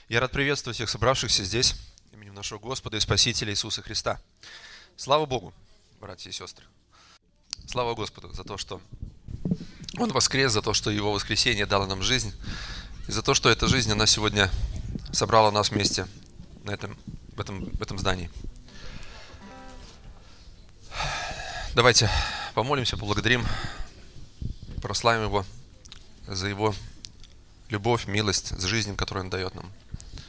Я рад приветствовать всех собравшихся здесь именем нашего Господа и Спасителя Иисуса Христа. Слава Богу, братья и сестры. Слава Господу за то, что Он воскрес, за то, что Его воскресение дало нам жизнь, и за то, что эта жизнь, она сегодня собрала нас вместе в этом здании. Давайте помолимся, поблагодарим, прославим Его за Его любовь, милость, за жизнь, которую Он дает нам.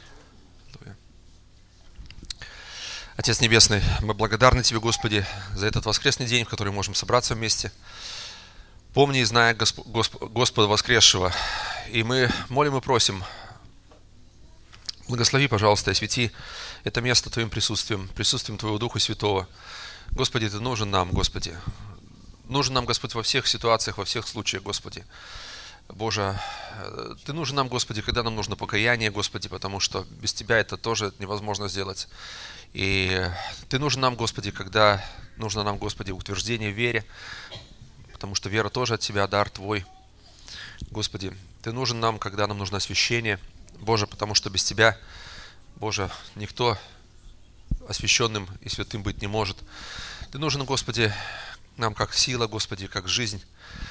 Отец Небесный, мы благодарны Тебе, Господи, за этот воскресный день, в который можем собраться вместе. Помни и зная Господа воскресшего. И мы молим и просим, благослови, пожалуйста, и освети это место Твоим присутствием, присутствием Твоего Духа Святого. Господи, Ты нужен нам, Господи. Нужен нам, Господь, во всех ситуациях, во всех случаях, Господи. Боже, Ты нужен нам, Господи, когда нам нужно покаяние, Господи, потому что без Тебя это тоже невозможно сделать. И Ты нужен нам, Господи, когда нужно нам, Господи, утверждение в вере, потому что вера тоже от Тебя, дар Твой. Господи, Ты нужен нам, когда нам нужно освящение, Боже, потому что без Тебя, Боже, никто освященным и святым быть не может. Ты нужен, Господи, нам как сила, Господи, как жизнь.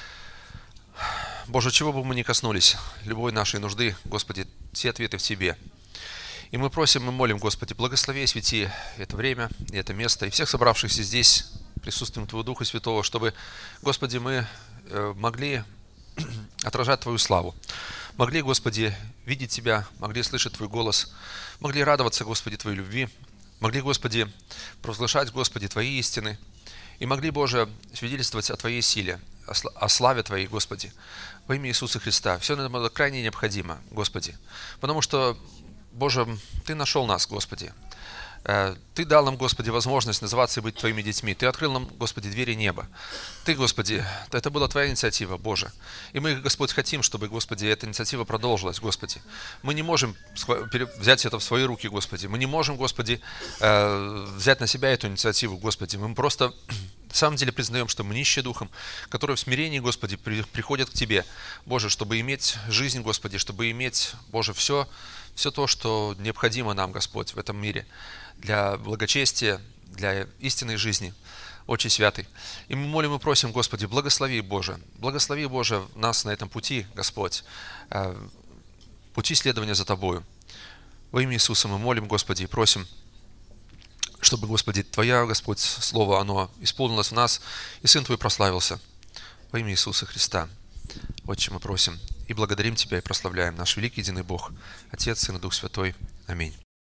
Боже, чего бы мы ни коснулись, любой нашей нужды, Господи, все ответы в Тебе. И мы просим, мы молим, Господи, благослови и свети это время, и это место, и всех собравшихся здесь, присутствием Твоего Духа Святого, чтобы, Господи, мы могли отражать Твою славу, могли, Господи, видеть Тебя, могли слышать Твой голос, могли радоваться, Господи, Твоей любви, могли, Господи, провозглашать, Господи, Твои истины, и могли, Боже, свидетельствовать о Твоей силе, о славе Твоей, Господи, во имя Иисуса Христа. Все нам было крайне необходимо, Господи, потому что, Боже, Ты нашел нас, Господи. Ты дал нам, Господи, возможность называться и быть Твоими детьми. Ты открыл нам, Господи, двери неба. Ты, Господи, это была Твоя инициатива, Боже. И мы, Господь, хотим, чтобы, Господи, эта инициатива продолжилась, Господи. Мы не можем взять это в свои руки, Господи. Мы не можем, Господи, взять на себя эту инициативу, Господи. Мы просто на самом деле признаем, что мы нищие духом, которые в смирении, Господи, приходят к Тебе, Боже, чтобы иметь жизнь, Господи, чтобы иметь, Боже, все то, что необходимо нам, Господь, в этом мире для благочестия, для истинной жизни, Отче Святый. И мы молим и просим, Господи, благослови, Боже, нас на этом пути, Господь, пути следования за Тобою. Во имя Иисуса мы молим, Господи, и просим, чтобы, Господи, Твоя, Господь, Слово, оно исполнилось в нас, и Сын Твой прославился. Во имя Иисуса Христа. Отче, мы просим и благодарим Тебя и прославляем наш великий единый Бог, Отец, Сын и Дух Святой. Аминь.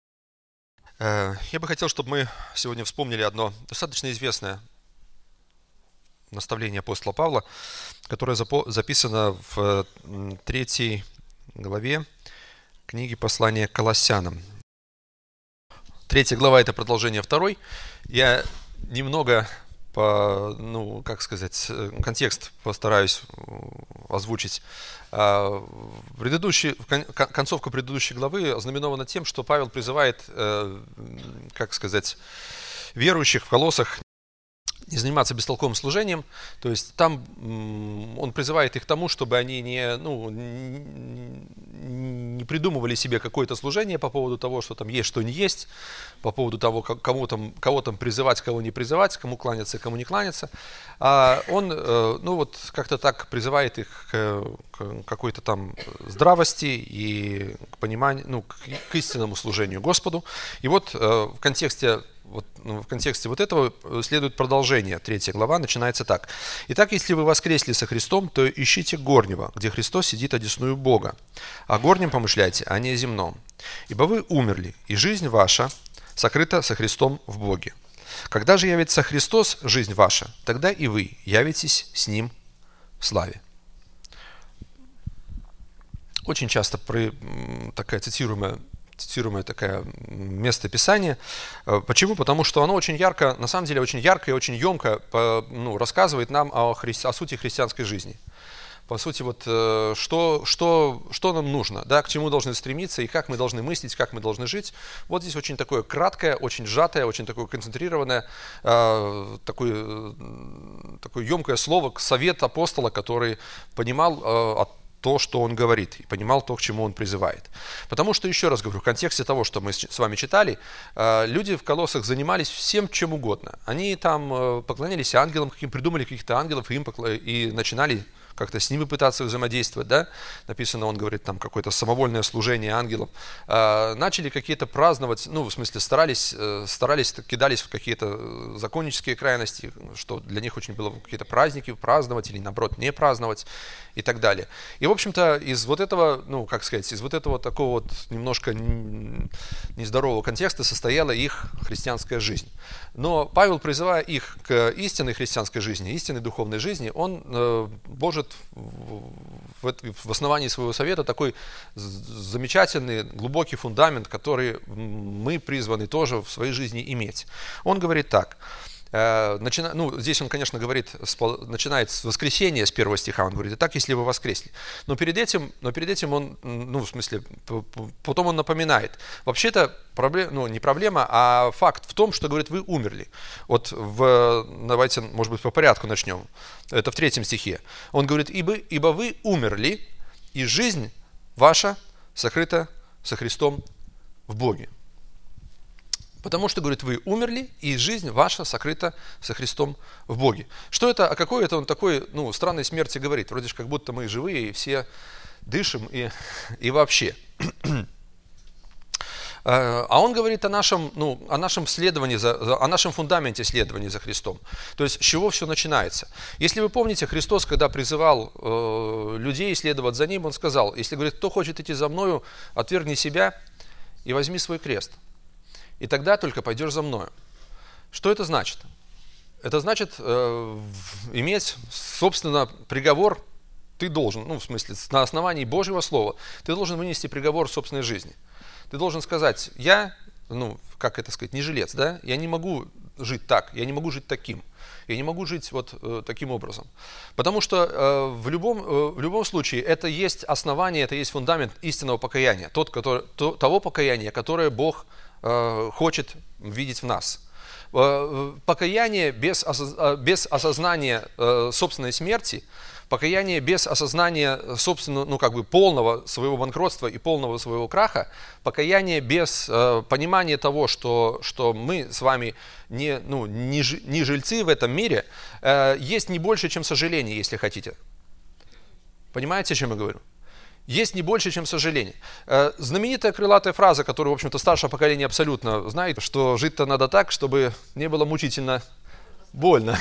Я бы хотел, чтобы мы сегодня вспомнили одно достаточно известное наставление апостола Павла, которое записано в 3 главе книги послания к Колоссянам. 3 глава – это продолжение 2. Я немного контекст постараюсь озвучить. Концовка предыдущей главы ознаменована тем, что Павел призывает, верующих в Колоссах не заниматься бестолковым служением. То есть там он призывает их к тому, чтобы они не придумывали себе какое-то служение по поводу того, что там есть, что не есть, по поводу того, кого там призывать, кого не призывать, кому кланяться, кому не кланяться. А он, как-то так призывает их к какой-то там здравости и к пониманию, к истинному служению Господу. И вот в контексте вот этого следует продолжение. 3 глава начинается так. «Итак, если вы воскресли со Христом, то ищите горнего, где Христос сидит одесную Бога. О горнем помышляйте, а не о земном. Ибо вы умерли, и жизнь ваша сокрыта со Христом в Боге. Когда же явится Христос, жизнь ваша, тогда и вы явитесь с Ним в славе». Очень часто такая цитируемое такое место Писания. Почему? Потому что оно очень ярко, на самом деле очень ярко и очень емко рассказывает нам о сути христианской жизни. По сути, что нам нужно, да, к чему должны стремиться и как мы должны мыслить, как мы должны жить. Вот здесь очень такое краткое, очень сжатое, очень такое концентрированное, такое емкое слово, совет апостола, который понимал то, что он говорит, и понимал то, к чему он призывает. Потому что, еще раз говорю, в контексте того, что мы с вами читали, люди в Колоссах занимались всем чем угодно. Они там поклонялись ангелам, придумали каких-то ангелов и начинали как-то с ними пытаться взаимодействовать, да? Написано, он говорит, там какое-то самовольное служение ангелам. Начали какие-то праздновать, ну, в смысле, старались, кидались в какие-то законнические крайности, что для них очень было какие-то праздники праздновать или, наоборот, не праздновать и так далее. И, в общем-то, из вот этого, ну, как сказать, из вот этого такого вот немножко нездорового контекста состояла их христианская жизнь. Но Павел, призывая их к истинной христианской жизни, истинной духовной жизни, он божит в основании своего совета такой замечательный, глубокий фундамент, который мы призваны тоже в своей жизни иметь. Он говорит так. Здесь он, конечно, говорит, начинает с воскресения, с первого стиха, он говорит, итак, если вы воскресли. Но перед этим он, ну, в смысле, потом он напоминает. Вообще-то, не проблема, а факт в том, что, говорит, вы умерли. Вот давайте, может быть, по порядку начнем. Это в 3 стихе. Он говорит, ибо вы умерли, и жизнь ваша сокрыта со Христом в Боге. Потому что, говорит, вы умерли, и жизнь ваша сокрыта со Христом в Боге. Что это, о какой это он такой, ну, странной смерти говорит? Вроде как будто мы живые, и все дышим, и вообще. А он говорит о нашем следовании, о нашем фундаменте следования за Христом. То есть, с чего все начинается. Если вы помните, Христос, когда призывал людей следовать за Ним, Он сказал, если, говорит, кто хочет идти за Мною, отвергни себя и возьми свой крест. И тогда только пойдешь за Мною. Что это значит? Это значит иметь, собственно, приговор. Ты должен, ну, в смысле, на основании Божьего Слова, ты должен вынести приговор в собственной жизни. Ты должен сказать, я, ну, как это сказать, не жилец, да? Я не могу жить так, я не могу жить таким. Я не могу жить вот таким образом. Потому что в любом случае это есть основание, это есть фундамент истинного покаяния. Того покаяния, которое Бог хочет видеть в нас. Покаяние без осознания собственной смерти, покаяние без осознания собственного, ну, как бы полного своего банкротства и полного своего краха, покаяние без понимания того, что мы с вами не жильцы в этом мире, есть не больше, чем сожаление, если хотите. Понимаете, о чем я говорю? Есть не больше, чем сожаление. Знаменитая крылатая фраза, которую, в общем-то, старшее поколение абсолютно знает, что жить-то надо так, чтобы не было мучительно больно.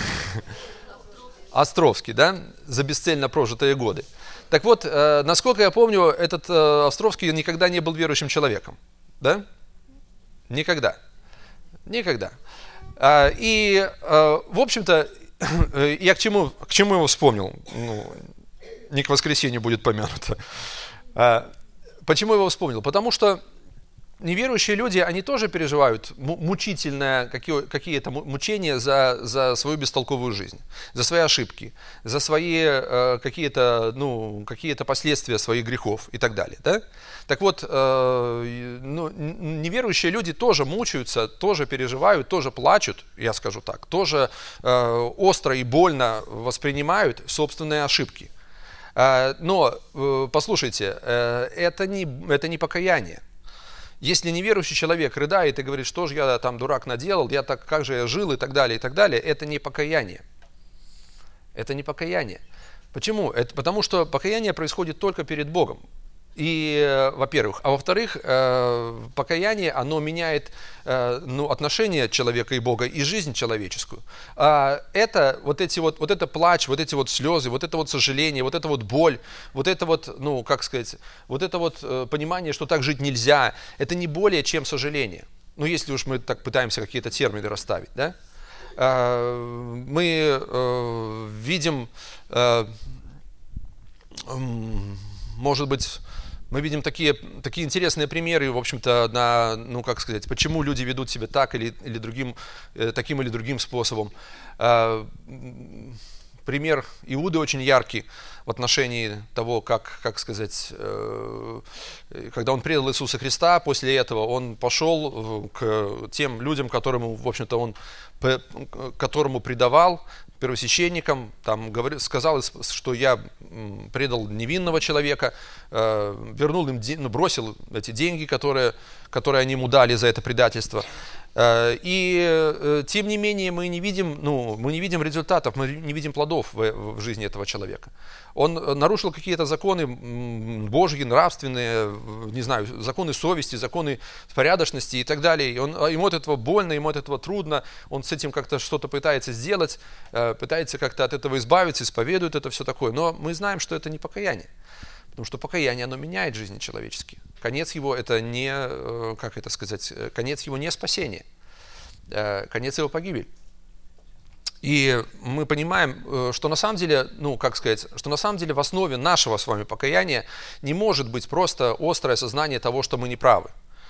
Островский, да, за бесцельно прожитые годы. Так вот, насколько я помню, этот Островский никогда не был верующим человеком, да? Никогда. Никогда. И, в общем-то, я к чему его вспомнил? Ну, не к воскресенью будет помянуто. Почему его вспомнил? Потому что неверующие люди, они тоже переживают мучительное, какие-то мучения за свою бестолковую жизнь, за свои ошибки, за свои какие-то последствия своих грехов и так далее. Да? Так вот, неверующие люди тоже мучаются, тоже переживают, тоже плачут, я скажу так, тоже остро и больно воспринимают собственные ошибки. Но, послушайте, это не покаяние. Если неверующий человек рыдает и говорит, что же я там дурак наделал, как же я жил и так далее, это не покаяние. Это не покаяние. Почему? Это потому что покаяние происходит только перед Богом. И, во-первых. А во-вторых, покаяние, оно меняет отношения человека и Бога, и жизнь человеческую. Это вот это плач, вот эти вот слезы, вот это вот сожаление, вот это вот боль, вот это вот, вот это вот понимание, что так жить нельзя, это не более чем сожаление. Ну, если уж мы так пытаемся какие-то термины расставить, да? Мы видим, может быть, мы видим такие интересные примеры, в общем-то, почему люди ведут себя так таким или другим способом. Пример Иуды очень яркий в отношении того, как сказать, когда он предал Иисуса Христа, после этого он пошел к тем людям, которому, в общем-то, которому предавал, первосвященникам, там сказал, что я предал невинного человека, вернул им, бросил эти деньги, которые они ему дали за это предательство. И тем не менее мы не видим результатов, мы не видим плодов в жизни этого человека. Он нарушил какие-то законы Божьи, нравственные, не знаю, законы совести, законы порядочности и так далее. Ему от этого больно, ему от этого трудно, он с этим как-то что-то пытается сделать, пытается как-то от этого избавиться, исповедует это все такое. Но мы знаем, что это не покаяние. Потому что покаяние, оно меняет жизни человеческие. Конец его это не, конец его не спасение. Конец его погибель. И мы понимаем, что на самом деле, что на самом деле в основе нашего с вами покаяния не может быть просто острое сознание того, что мы неправы.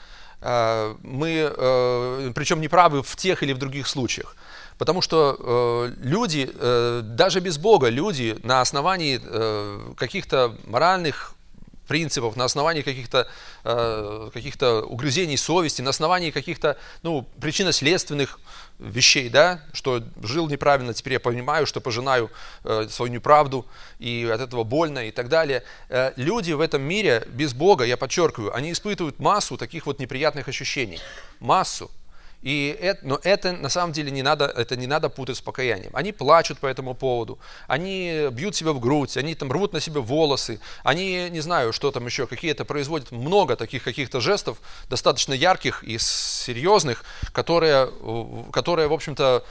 Мы, причем неправы в тех или в других случаях. Потому что люди, даже без Бога, люди на основании каких-то моральных принципов, на основании каких-то угрызений совести, на основании каких-то причинно-следственных вещей, да, что жил неправильно, теперь я понимаю, что пожинаю свою неправду, и от этого больно и так далее. Люди в этом мире без Бога, я подчеркиваю, они испытывают массу таких вот неприятных ощущений. Массу. Но это на самом деле не надо путать с покаянием. Они плачут по этому поводу, они бьют себя в грудь, они там рвут на себе волосы, они, не знаю, что там еще, какие-то производят много таких каких-то жестов, достаточно ярких и серьезных, которые в общем-то,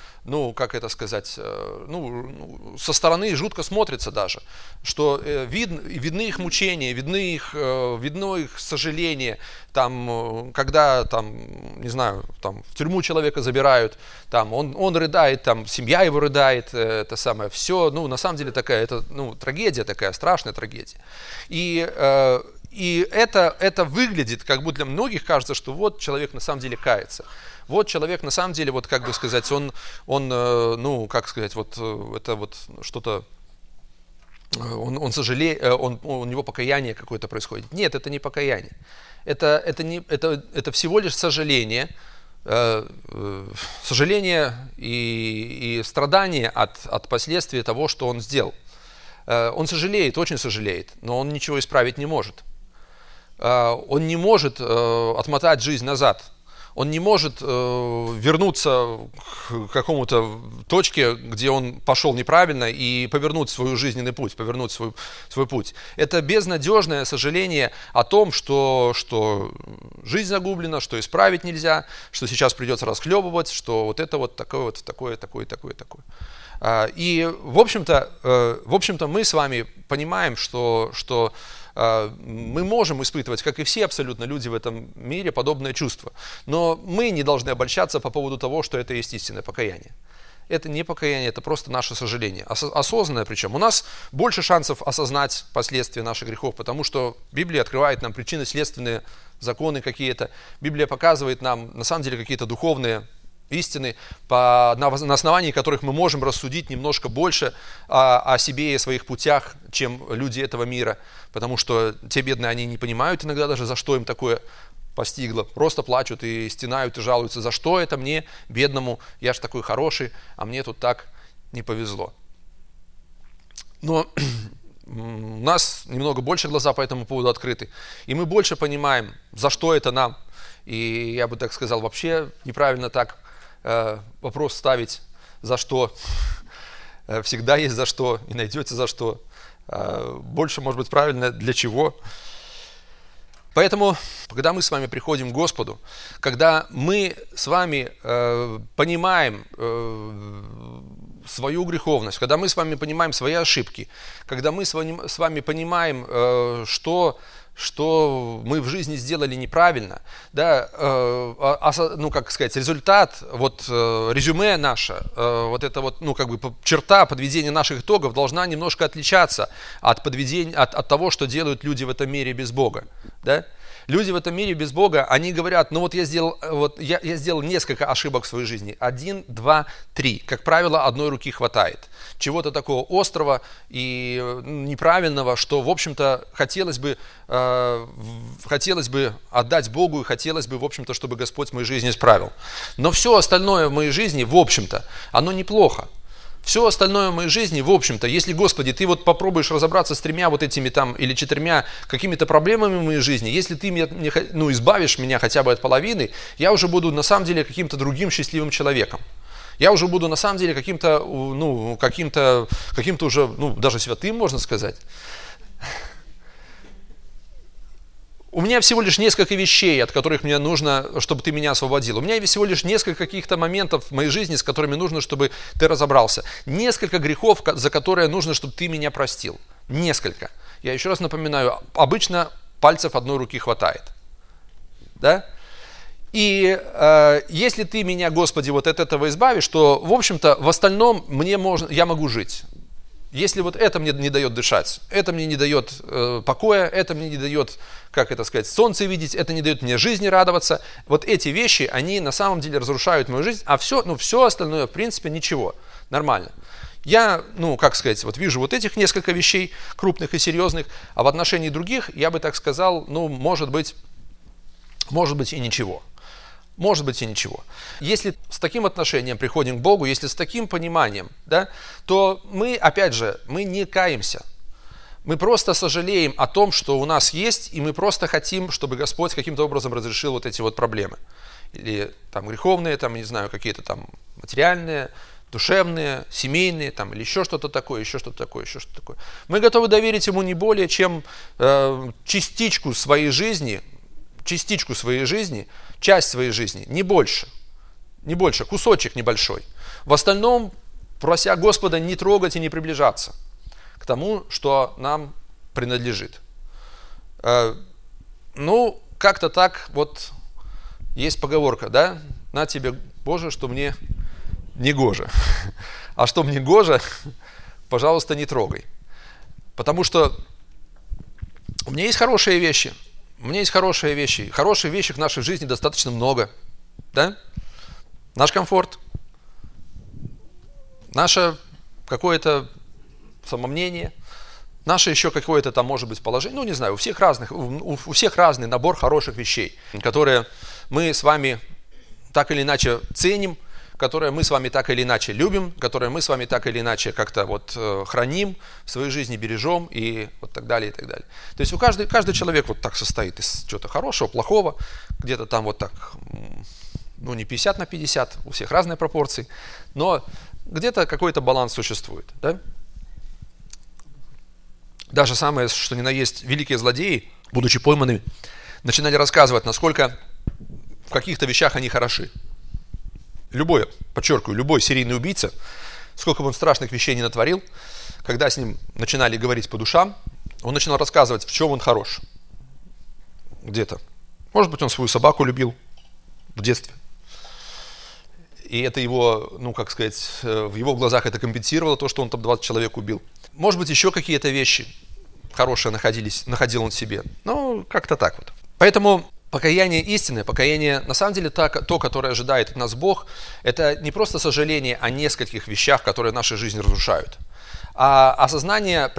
со стороны жутко смотрятся даже, что видны их мучения, видно их сожаление, там, когда, там, не знаю, там, в тюрьму человека забирают, там, он рыдает, там, семья его рыдает, это самое, все, на самом деле такая, это, трагедия такая, страшная трагедия. И это выглядит, как будто для многих кажется, что вот человек на самом деле кается. Вот человек на самом деле, вот как бы сказать, он это вот что-то, он сожалеет, у него покаяние какое-то происходит. Нет, это не покаяние. Это всего лишь сожаление и страдание от последствий того, что он сделал. Он сожалеет, очень сожалеет, но он ничего исправить не может. Он не может отмотать жизнь назад. Он не может вернуться к какому-то точке, где он пошел неправильно, и повернуть свой жизненный путь, повернуть свой путь. Это безнадежное сожаление о том, что жизнь загублена, что исправить нельзя, что сейчас придется расхлебывать, что вот это вот такое. И, в общем-то, мы с вами понимаем, что мы можем испытывать, как и все абсолютно люди в этом мире, подобное чувство. Но мы не должны обольщаться по поводу того, что это есть истинное покаяние. Это не покаяние, это просто наше сожаление. Осознанное причем. У нас больше шансов осознать последствия наших грехов, потому что Библия открывает нам причинно-следственные законы какие-то. Библия показывает нам, на самом деле, какие-то духовные истины, на основании которых мы можем рассудить немножко больше о себе и о своих путях, чем люди этого мира. Потому что те бедные, они не понимают иногда даже, за что им такое постигло. Просто плачут и стенают и жалуются, за что это мне, бедному, я же такой хороший, а мне тут так не повезло. Но у нас немного больше глаза по этому поводу открыты, и мы больше понимаем, за что это нам. И я бы так сказал, вообще неправильно так вопрос ставить, за что. Всегда есть за что, и найдете за что. Больше, может быть, правильно, для чего. Поэтому, когда мы с вами приходим к Господу, когда мы с вами понимаем свою греховность, когда мы с вами понимаем свои ошибки, когда мы с вами понимаем, что мы в жизни сделали неправильно, да, результат, резюме наше, черта подведения наших итогов должна немножко отличаться от того, что делают люди в этом мире без Бога, да. Люди в этом мире без Бога, они говорят, я сделал несколько ошибок в своей жизни. 1, 2, 3. Как правило, одной руки хватает. Чего-то такого острого и неправильного, что, в общем-то, хотелось бы отдать Богу и хотелось бы, в общем-то, чтобы Господь в моей жизни исправил. Но все остальное в моей жизни, в общем-то, оно неплохо. Все остальное в моей жизни, в общем-то, если, Господи, ты вот попробуешь разобраться с 3 вот этими там или 4 какими-то проблемами в моей жизни, если ты избавишь меня хотя бы от половины, я уже буду на самом деле каким-то другим счастливым человеком. Я уже буду на самом деле каким-то уже, даже святым, можно сказать. У меня всего лишь несколько вещей, от которых мне нужно, чтобы ты меня освободил. У меня всего лишь несколько каких-то моментов в моей жизни, с которыми нужно, чтобы ты разобрался. Несколько грехов, за которые нужно, чтобы ты меня простил. Несколько. Я еще раз напоминаю, обычно пальцев одной руки хватает. Да? И если ты меня, Господи, вот от этого избавишь, то, в общем-то, в остальном я могу жить. Если вот это мне не дает дышать, это мне не дает покоя, это мне не дает, солнце видеть, это не дает мне жизни радоваться, вот эти вещи, они на самом деле разрушают мою жизнь, а все остальное, в принципе, ничего, нормально. Я, вижу вот этих несколько вещей, крупных и серьезных, а в отношении других, я бы так сказал, может быть и ничего. Может быть и ничего. Если с таким отношением приходим к Богу, если с таким пониманием, да, то мы, опять же, мы не каемся. Мы просто сожалеем о том, что у нас есть, и мы просто хотим, чтобы Господь каким-то образом разрешил вот эти вот проблемы. Или там греховные, какие-то там материальные, душевные, семейные, или еще что-то такое. Мы готовы доверить Ему не более, чем частичку своей жизни, часть своей жизни, не больше, кусочек небольшой. В остальном, прося Господа не трогать и не приближаться к тому, что нам принадлежит. Как-то так, вот есть поговорка, да? На тебе, Боже, что мне не гоже. А что мне гоже, пожалуйста, не трогай. Потому что у меня есть хорошие вещи. Хорошие вещи в нашей жизни достаточно много. Да? Наш комфорт, наше какое-то самомнение, наше еще какое-то там, может быть, положение. Не знаю, у всех разный набор хороших вещей, которые мы с вами так или иначе ценим, которые мы с вами так или иначе любим, которые мы с вами так или иначе как-то храним в своей жизни, бережем и вот так далее, и так далее. То есть каждый человек вот так состоит из чего-то хорошего, плохого, где-то там вот так, не 50/50, у всех разные пропорции, но где-то какой-то баланс существует. Да? Даже самое, что ни на есть, великие злодеи, будучи пойманными, начинали рассказывать, насколько в каких-то вещах они хороши. Любой серийный убийца, сколько бы он страшных вещей не натворил, когда с ним начинали говорить по душам, он начинал рассказывать, в чем он хорош. Где-то. Может быть, он свою собаку любил в детстве. И это его, в его глазах это компенсировало то, что он там 20 человек убил. Может быть, еще какие-то вещи хорошие находил он в себе. Как-то так вот. Поэтому покаяние истинное, покаяние, на самом деле, то, которое ожидает от нас Бог, это не просто сожаление о нескольких вещах, которые нашу жизнь разрушают, а осознание,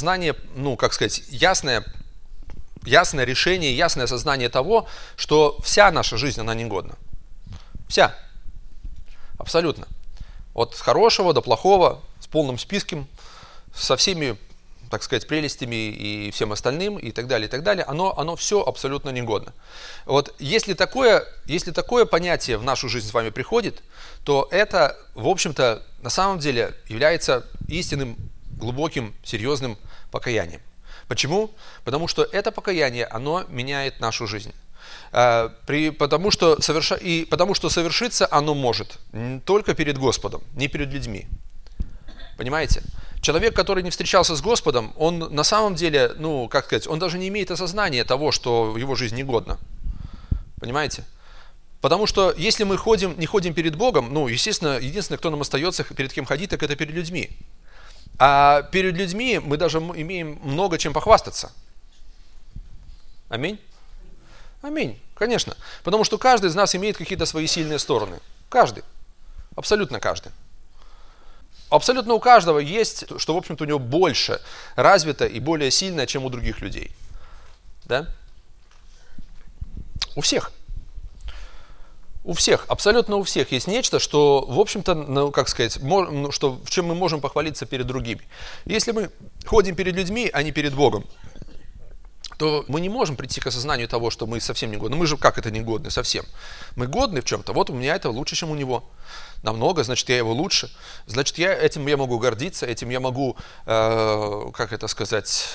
ясное решение, ясное осознание того, что вся наша жизнь, она негодна. Вся. Абсолютно. От хорошего до плохого, с полным списком, со всеми, прелестями и всем остальным, и так далее, оно все абсолютно негодно. Вот если такое понятие в нашу жизнь с вами приходит, то это, в общем-то, на самом деле является истинным, глубоким, серьезным покаянием. Почему? Потому что это покаяние, оно меняет нашу жизнь. Потому что совершиться оно может только перед Господом, не перед людьми. Понимаете? Человек, который не встречался с Господом, он на самом деле, он даже не имеет осознания того, что его жизнь негодна. Понимаете? Потому что если мы не ходим перед Богом, естественно, единственное, кто нам остается, перед кем ходить, так это перед людьми. А перед людьми мы даже имеем много чем похвастаться. Аминь? Аминь, конечно. Потому что каждый из нас имеет какие-то свои сильные стороны. Каждый. Абсолютно каждый. Абсолютно у каждого есть, что, в общем-то, у него больше развито и более сильное, чем у других людей. Да? У всех. У всех, абсолютно у всех есть нечто, что, в общем-то, ну, как сказать, что, в чем мы можем похвалиться перед другими. Если мы ходим перед людьми, а не перед Богом, то мы не можем прийти к осознанию того, что мы совсем не годны. Мы же как это не годны совсем? Мы годны в чем-то. Вот у меня это лучше, чем у него. Намного, значит, я его лучше. Значит, этим я могу гордиться, этим я могу, как это сказать,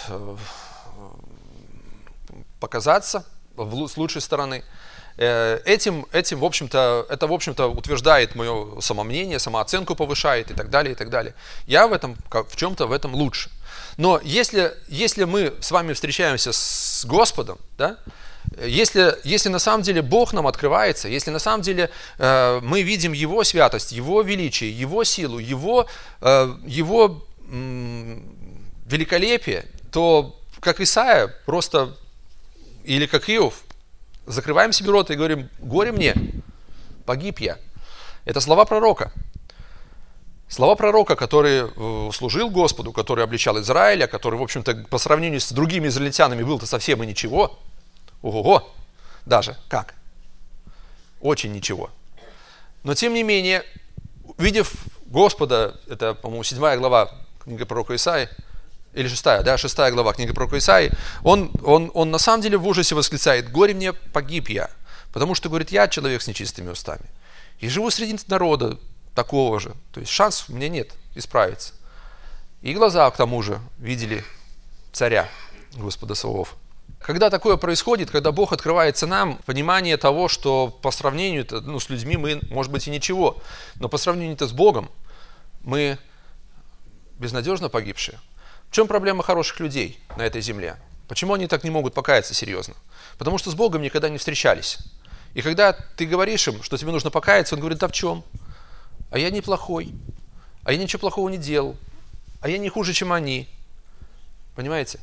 показаться с лучшей стороны. Этим, в общем-то, утверждает мое самомнение, самооценку повышает и так далее, и так далее. Я в чем-то в этом лучше. Но если мы с вами встречаемся с Господом, да, если на самом деле Бог нам открывается, если на самом деле мы видим Его святость, Его величие, Его силу, Его великолепие, то, как Исаия, просто, или как Иов, закрываем себе рот и говорим: горе мне, погиб я. Это слова пророка. Слова пророка, который служил Господу, который обличал Израиля, который, в общем-то, по сравнению с другими израильтянами был-то совсем и ничего. Ого-го, даже как? Очень ничего. Но, тем не менее, увидев Господа, это, по-моему, 7 глава книги пророка Исаии, или 6 глава книги пророка Исаии, он на самом деле в ужасе восклицает: горе мне, погиб я, потому что, говорит, я человек с нечистыми устами, и живу среди народа такого же, то есть шансов у меня нет исправиться. И глаза, к тому же, видели царя, Господа Саваоф. Когда такое происходит, когда Бог открывается нам, понимание того, что по сравнению с людьми мы, может быть, и ничего, но по сравнению с Богом мы безнадежно погибшие. В чем проблема хороших людей на этой земле? Почему они так не могут покаяться серьезно? Потому что с Богом никогда не встречались. И когда ты говоришь им, что тебе нужно покаяться, он говорит: да в чем? А я неплохой, а я ничего плохого не делал, а я не хуже, чем они. Понимаете?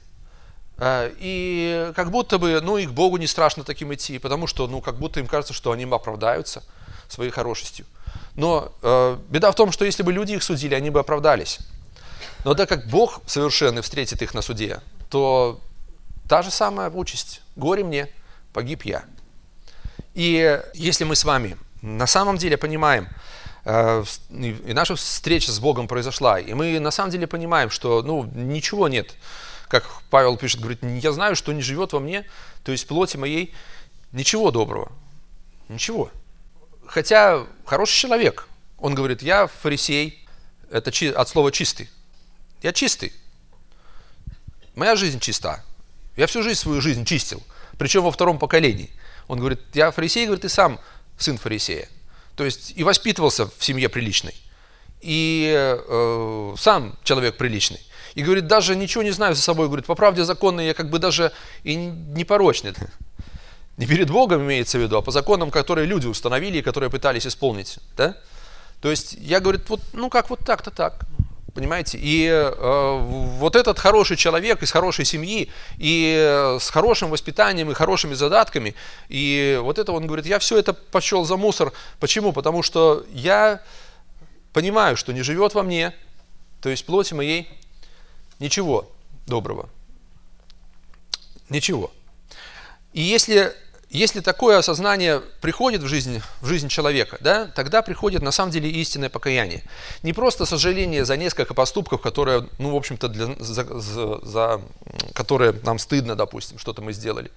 И как будто бы, и к Богу не страшно таким идти, потому что, как будто им кажется, что они оправдаются своей хорошестью. Но беда в том, что если бы люди их судили, они бы оправдались. Но так как Бог совершенный встретит их на суде, то та же самая участь. Горе мне, погиб я. И если мы с вами на самом деле понимаем, и наша встреча с Богом произошла, и мы на самом деле понимаем, что ничего нет, как Павел пишет, говорит: я знаю, что не живет во мне, то есть в плоти моей, ничего доброго. Ничего. Хотя хороший человек, он говорит: я фарисей, это от слова чистый. Я чистый. Моя жизнь чиста. Я всю свою жизнь чистил, причем во 2 поколении. Он говорит: я фарисей, говорит, и сам сын фарисея. То есть и воспитывался в семье приличной, и сам человек приличный. И говорит: даже ничего не знаю за собой, говорит, по правде законной я как бы даже и не порочный. Не перед Богом имеется в виду, а по законам, которые люди установили и которые пытались исполнить. Да? То есть я, говорит, как вот так-то так. Понимаете? И вот этот хороший человек из хорошей семьи, и с хорошим воспитанием, и хорошими задатками, и вот это он говорит: я все это почел за мусор. Почему? Потому что я понимаю, что не живет во мне, то есть в плоти моей, ничего доброго. Ничего. И если такое осознание приходит в жизнь человека, да, тогда приходит на самом деле истинное покаяние. Не просто сожаление за несколько поступков, которые, в общем-то, за которые нам стыдно, допустим, что-то мы сделали.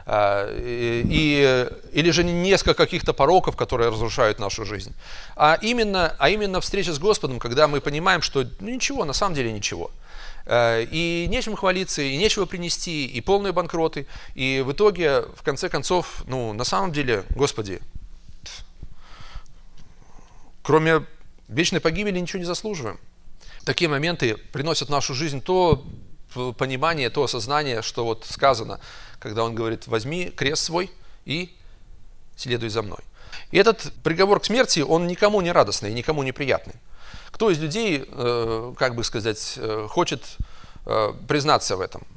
Или же несколько каких-то пороков, которые разрушают нашу жизнь. А именно встреча с Господом, когда мы понимаем, что ничего, на самом деле ничего. И нечем хвалиться, и нечего принести, и полные банкроты. И в итоге, в конце концов, на самом деле, Господи, кроме вечной погибели ничего не заслуживаем. Такие моменты приносят в нашу жизнь то понимание, то осознание, что вот сказано, когда он говорит: возьми крест свой и следуй за мной. И этот приговор к смерти, он никому не радостный, никому не приятный. Кто из людей, как бы сказать, хочет признаться в этом?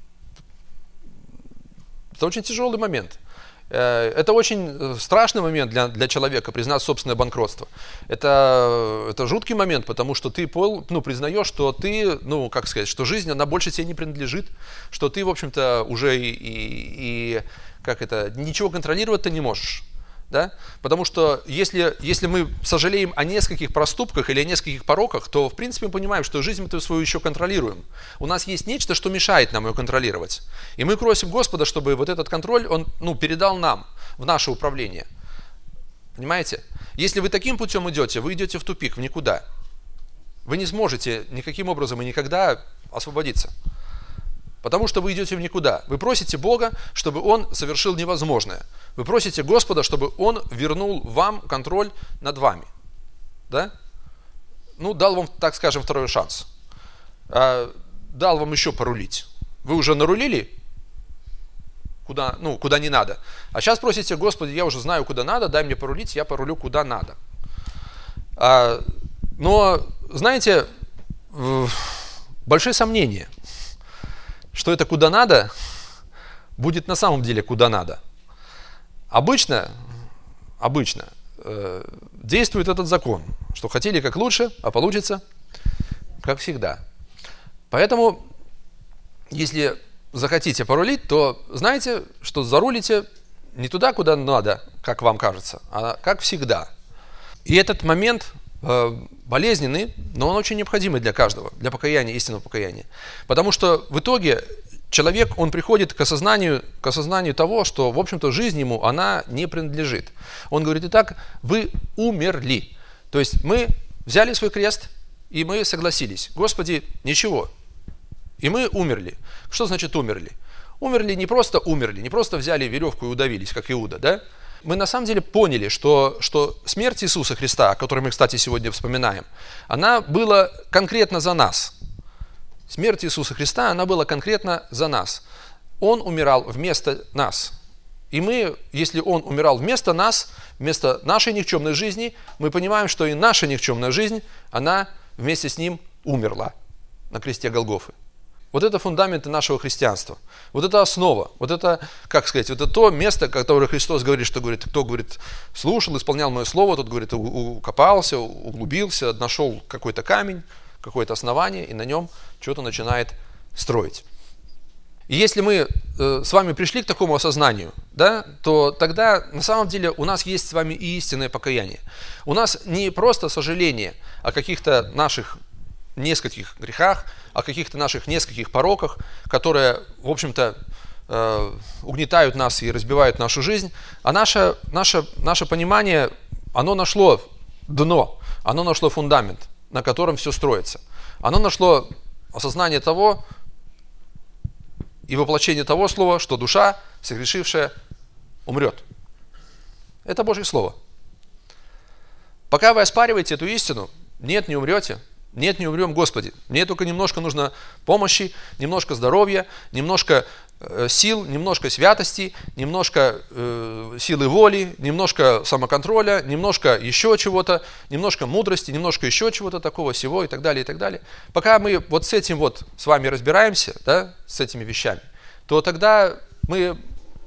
Это очень тяжелый момент. Это очень страшный момент для человека, признать собственное банкротство. Это жуткий момент, потому что ты признаешь, что ты, что жизнь, она больше тебе не принадлежит, что ты, в общем-то, уже ничего контролировать ты не можешь. Да? Потому что если мы сожалеем о нескольких проступках или о нескольких пороках, то в принципе мы понимаем, что жизнь мы свою еще контролируем. У нас есть нечто, что мешает нам ее контролировать. И мы просим Господа, чтобы вот этот контроль Он передал нам в наше управление. Понимаете? Если вы таким путем идете, вы идете в тупик, в никуда. Вы не сможете никаким образом и никогда освободиться. Потому что вы идете в никуда. Вы просите Бога, чтобы Он совершил невозможное. Вы просите Господа, чтобы Он вернул вам контроль над вами. Да? Дал вам, так скажем, второй шанс. Дал вам еще порулить. Вы уже нарулили, куда не надо. А сейчас просите: Господи, я уже знаю, куда надо, дай мне порулить, я порулю куда надо. Но, знаете, большие сомнения, что это куда надо будет на самом деле куда надо. Обычно действует этот закон, что хотели как лучше, а получится как всегда. Поэтому, если захотите порулить, то знайте, что зарулите не туда, куда надо, как вам кажется, а как всегда. И этот момент болезненный, но он очень необходимый для каждого, для покаяния, истинного покаяния. Потому что в итоге человек, он приходит к осознанию того, что, в общем-то, жизнь ему, она не принадлежит. Он говорит: итак, вы умерли. То есть мы взяли свой крест, и мы согласились: Господи, ничего. И мы умерли. Что значит умерли? Умерли, не просто взяли веревку и удавились, как Иуда, да? Мы на самом деле поняли, что смерть Иисуса Христа, о которой мы, кстати, сегодня вспоминаем, она была конкретно за нас. Смерть Иисуса Христа, она была конкретно за нас. Он умирал вместо нас. И мы, если Он умирал вместо нас, вместо нашей никчемной жизни, мы понимаем, что и наша никчемная жизнь, она вместе с Ним умерла на кресте Голгофы. Вот это фундаменты нашего христианства. Вот это основа. Вот это, вот это то место, которое Христос говорит, кто слушал, исполнял мое слово, тот, укопался, углубился, нашел какой-то камень, какое-то основание, и на нем что-то начинает строить. И если мы с вами пришли к такому осознанию, да, то тогда на самом деле у нас есть с вами и истинное покаяние. У нас не просто сожаление о каких-то наших нескольких грехах, о каких-то наших нескольких пороках, которые, в общем-то, угнетают нас и разбивают нашу жизнь, а наше понимание, оно нашло дно, оно нашло фундамент, на котором все строится. Оно нашло осознание того и воплощение того слова, что душа, согрешившая, умрет. Это Божье Слово. Пока вы оспариваете эту истину, нет, не умрете. Нет, не умрем, Господи. Мне только немножко нужно помощи, немножко здоровья, немножко сил, немножко святости, немножко силы воли, немножко самоконтроля, немножко еще чего-то, немножко мудрости, немножко еще чего-то такого, всего и так далее, и так далее. Пока мы вот с этим вот с вами разбираемся, да, с этими вещами, то тогда мы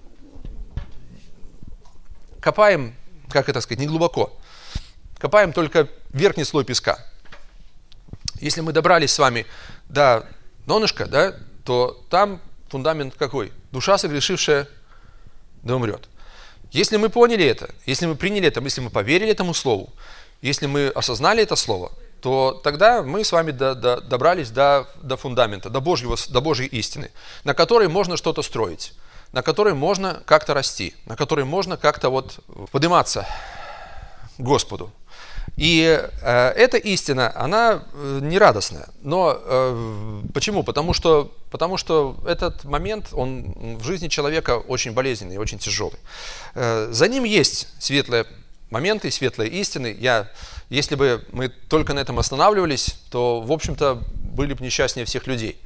копаем, не глубоко, копаем только верхний слой песка. Если мы добрались с вами до донышка, да, то там фундамент какой? Душа, согрешившая, да умрет. Если мы поняли это, если мы приняли это, если мы поверили этому слову, если мы осознали это слово, то тогда мы с вами добрались до фундамента, до Божьей истины, на которой можно что-то строить, на которой можно как-то расти, на которой можно как-то подниматься к Господу. И эта истина, она не радостная. Но почему? Потому что этот момент, он в жизни человека очень болезненный, очень тяжелый. За ним есть светлые моменты, светлые истины. Если бы мы только на этом останавливались, то, в общем-то, были бы несчастнее всех людей.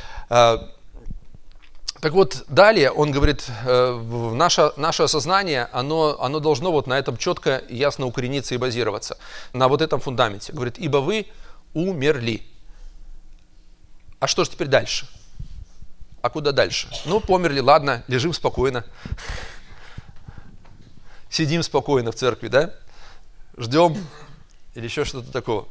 Так вот, далее он говорит, наше сознание, оно должно на этом четко и ясно укорениться и базироваться, на вот этом фундаменте. Говорит: ибо вы умерли. А что же теперь дальше? А куда дальше? Померли, ладно, лежим спокойно. Сидим спокойно в церкви, да? Ждем или еще что-то такого.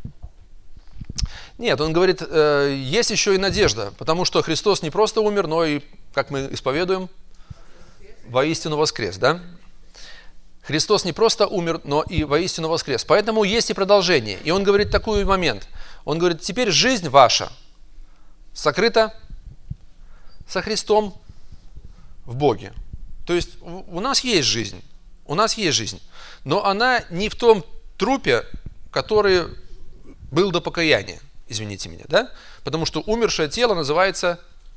Нет, он говорит, есть еще и надежда, потому что Христос не просто умер, но и, как мы исповедуем, воистину воскрес, да? Христос не просто умер, но и воистину воскрес. Поэтому есть и продолжение. И он говорит такой момент. Он говорит, теперь жизнь ваша сокрыта со Христом в Боге. То есть у нас есть жизнь. У нас есть жизнь. Но она не в том трупе, который был до покаяния. Извините меня, да? Потому что умершее тело называется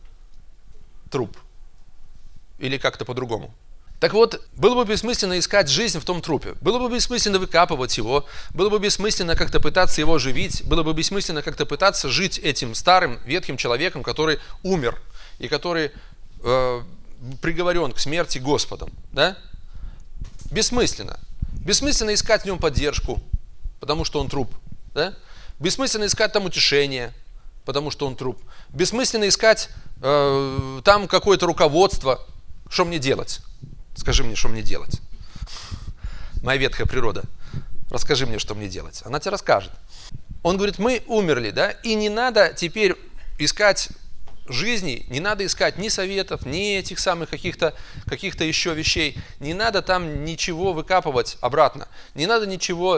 труп. Или как-то по-другому. Так вот, было бы бессмысленно искать жизнь в том трупе. Было бы бессмысленно выкапывать его. Было бы бессмысленно как-то пытаться его оживить. Было бы бессмысленно как-то пытаться жить этим старым ветхим человеком, который умер и который приговорен к смерти Господом. Да? Бессмысленно. Бессмысленно искать в нем поддержку, потому что он труп. Да? Бессмысленно искать там утешение, потому что он труп. Бессмысленно искать там какое-то руководство. Что мне делать? Скажи мне, что мне делать. Моя ветхая природа. Расскажи мне, что мне делать. Она тебе расскажет. Он говорит, мы умерли, да, и не надо теперь искать жизни, не надо искать ни советов, ни этих самых каких-то еще вещей. Не надо там ничего выкапывать обратно. Не надо ничего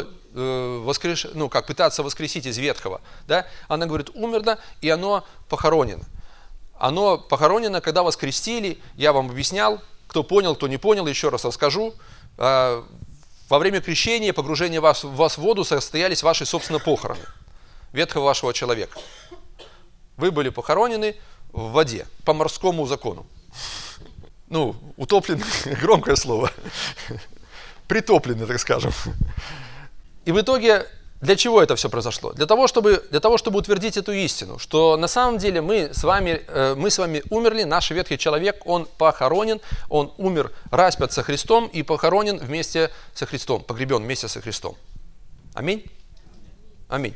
пытаться воскресить из ветхого. Да? Она говорит, умерло, и оно похоронено. Оно похоронено, когда вас крестили, я вам объяснял, кто понял, кто не понял, еще раз расскажу. Во время крещения, погружения вас в воду состоялись ваши, собственно, похороны ветхого вашего человека. Вы были похоронены в воде по морскому закону. Утоплены, громкое слово, притоплены, так скажем. И в итоге, для чего это все произошло? Для того, чтобы утвердить эту истину, что на самом деле мы с вами умерли, наш ветхий человек, он похоронен, он умер, распят со Христом и похоронен вместе со Христом, погребен вместе со Христом. Аминь? Аминь.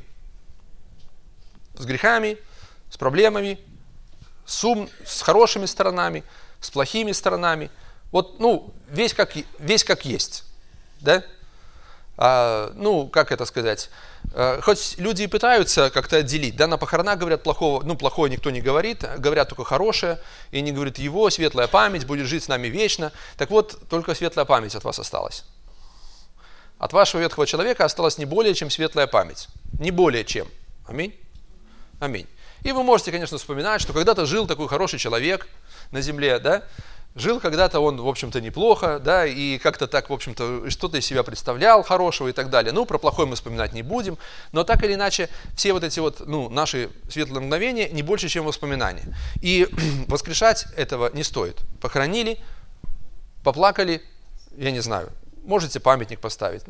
С грехами, с проблемами, с хорошими сторонами, с плохими сторонами. Весь как есть. Да? Как это сказать? Хоть люди и пытаются как-то отделить, да, на похоронах говорят плохое никто не говорит, говорят только хорошее, и не говорит его, светлая память будет жить с нами вечно. Так вот, только светлая память от вас осталась. От вашего ветхого человека осталась не более чем светлая память. Не более чем. Аминь? Аминь. И вы можете, конечно, вспоминать, что когда-то жил такой хороший человек на земле, да, жил когда-то он, в общем-то, неплохо, да, и как-то так, в общем-то, что-то из себя представлял хорошего и так далее. Про плохое мы вспоминать не будем, но так или иначе, все вот эти наши светлые мгновения не больше, чем воспоминания. И воскрешать этого не стоит. Похоронили, поплакали, я не знаю, можете памятник поставить,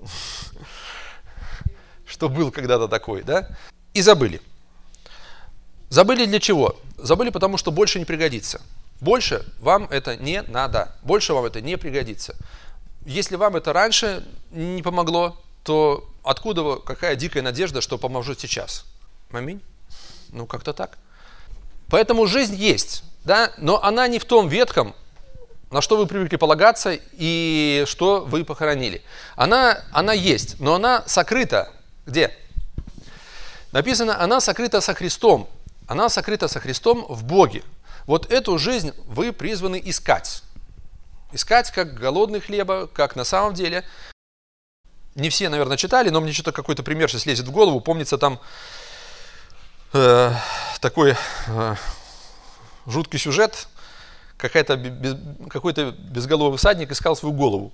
что был когда-то такой, да, и забыли. Забыли для чего? Забыли, потому что больше не пригодится. Больше вам это не надо. Больше вам это не пригодится. Если вам это раньше не помогло, то какая дикая надежда, что поможет сейчас? Аминь? Как-то так. Поэтому жизнь есть, да, но она не в том ветхом, на что вы привыкли полагаться и что вы похоронили. Она есть, но она сокрыта. Где? Написано, она сокрыта со Христом. Она сокрыта со Христом в Боге. Вот эту жизнь вы призваны искать. Искать как голодный хлеба, как на самом деле. Не все, наверное, читали, но мне что-то какой-то пример сейчас лезет в голову. Помнится там такой жуткий сюжет. Какой-то безголовый всадник искал свою голову.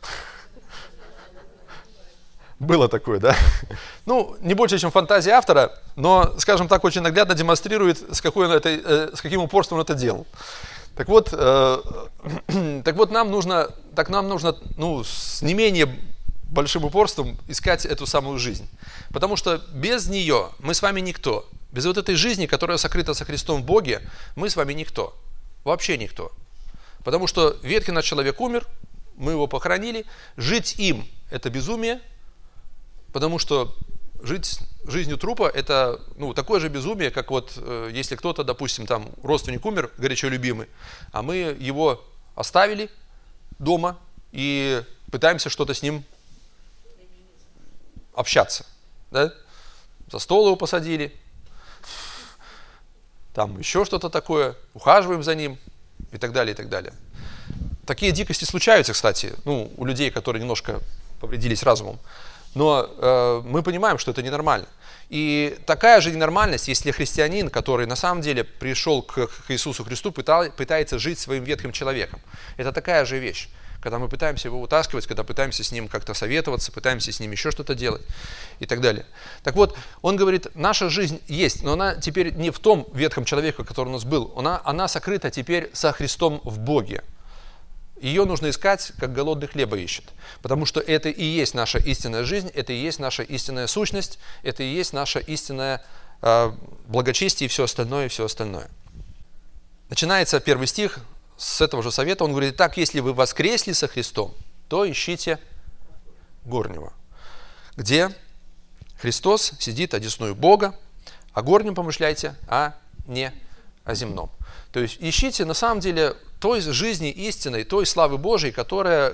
Было такое, да? Не больше, чем фантазия автора, но, скажем так, очень наглядно демонстрирует, с каким упорством он это делал. Так вот, нам нужно с не менее большим упорством искать эту самую жизнь. Потому что без нее мы с вами никто. Без вот этой жизни, которая сокрыта со Христом в Боге, мы с вами никто. Вообще никто. Потому что ветхий наш человек умер, мы его похоронили. Жить им – это безумие. Потому что жить жизнью трупа – это такое же безумие, как если кто-то, допустим, там родственник умер, горячо любимый, а мы его оставили дома и пытаемся что-то с ним общаться. Да? За стол его посадили, там еще что-то такое, ухаживаем за ним и так далее, и так далее. Такие дикости случаются, кстати, у людей, которые немножко повредились разумом. Но мы понимаем, что это ненормально. И такая же ненормальность, если христианин, который на самом деле пришел к Иисусу Христу, пытается жить своим ветхим человеком. Это такая же вещь. Когда мы пытаемся его утаскивать, когда пытаемся с ним как-то советоваться, пытаемся с ним еще что-то делать и так далее. Так вот, он говорит, наша жизнь есть, но она теперь не в том ветхом человеке, который у нас был. Она сокрыта теперь со Христом в Боге. Ее нужно искать, как голодный хлеба ищет. Потому что это и есть наша истинная жизнь, это и есть наша истинная сущность, это и есть наша истинная благочестие и все остальное, и все остальное. Начинается первый стих с этого же совета. Он говорит, так, если вы воскресли со Христом, то ищите горнего, где Христос сидит одесную Бога, о горнем помышляйте, а не о земном. То есть ищите на самом деле той жизни истинной, той славы Божией, которая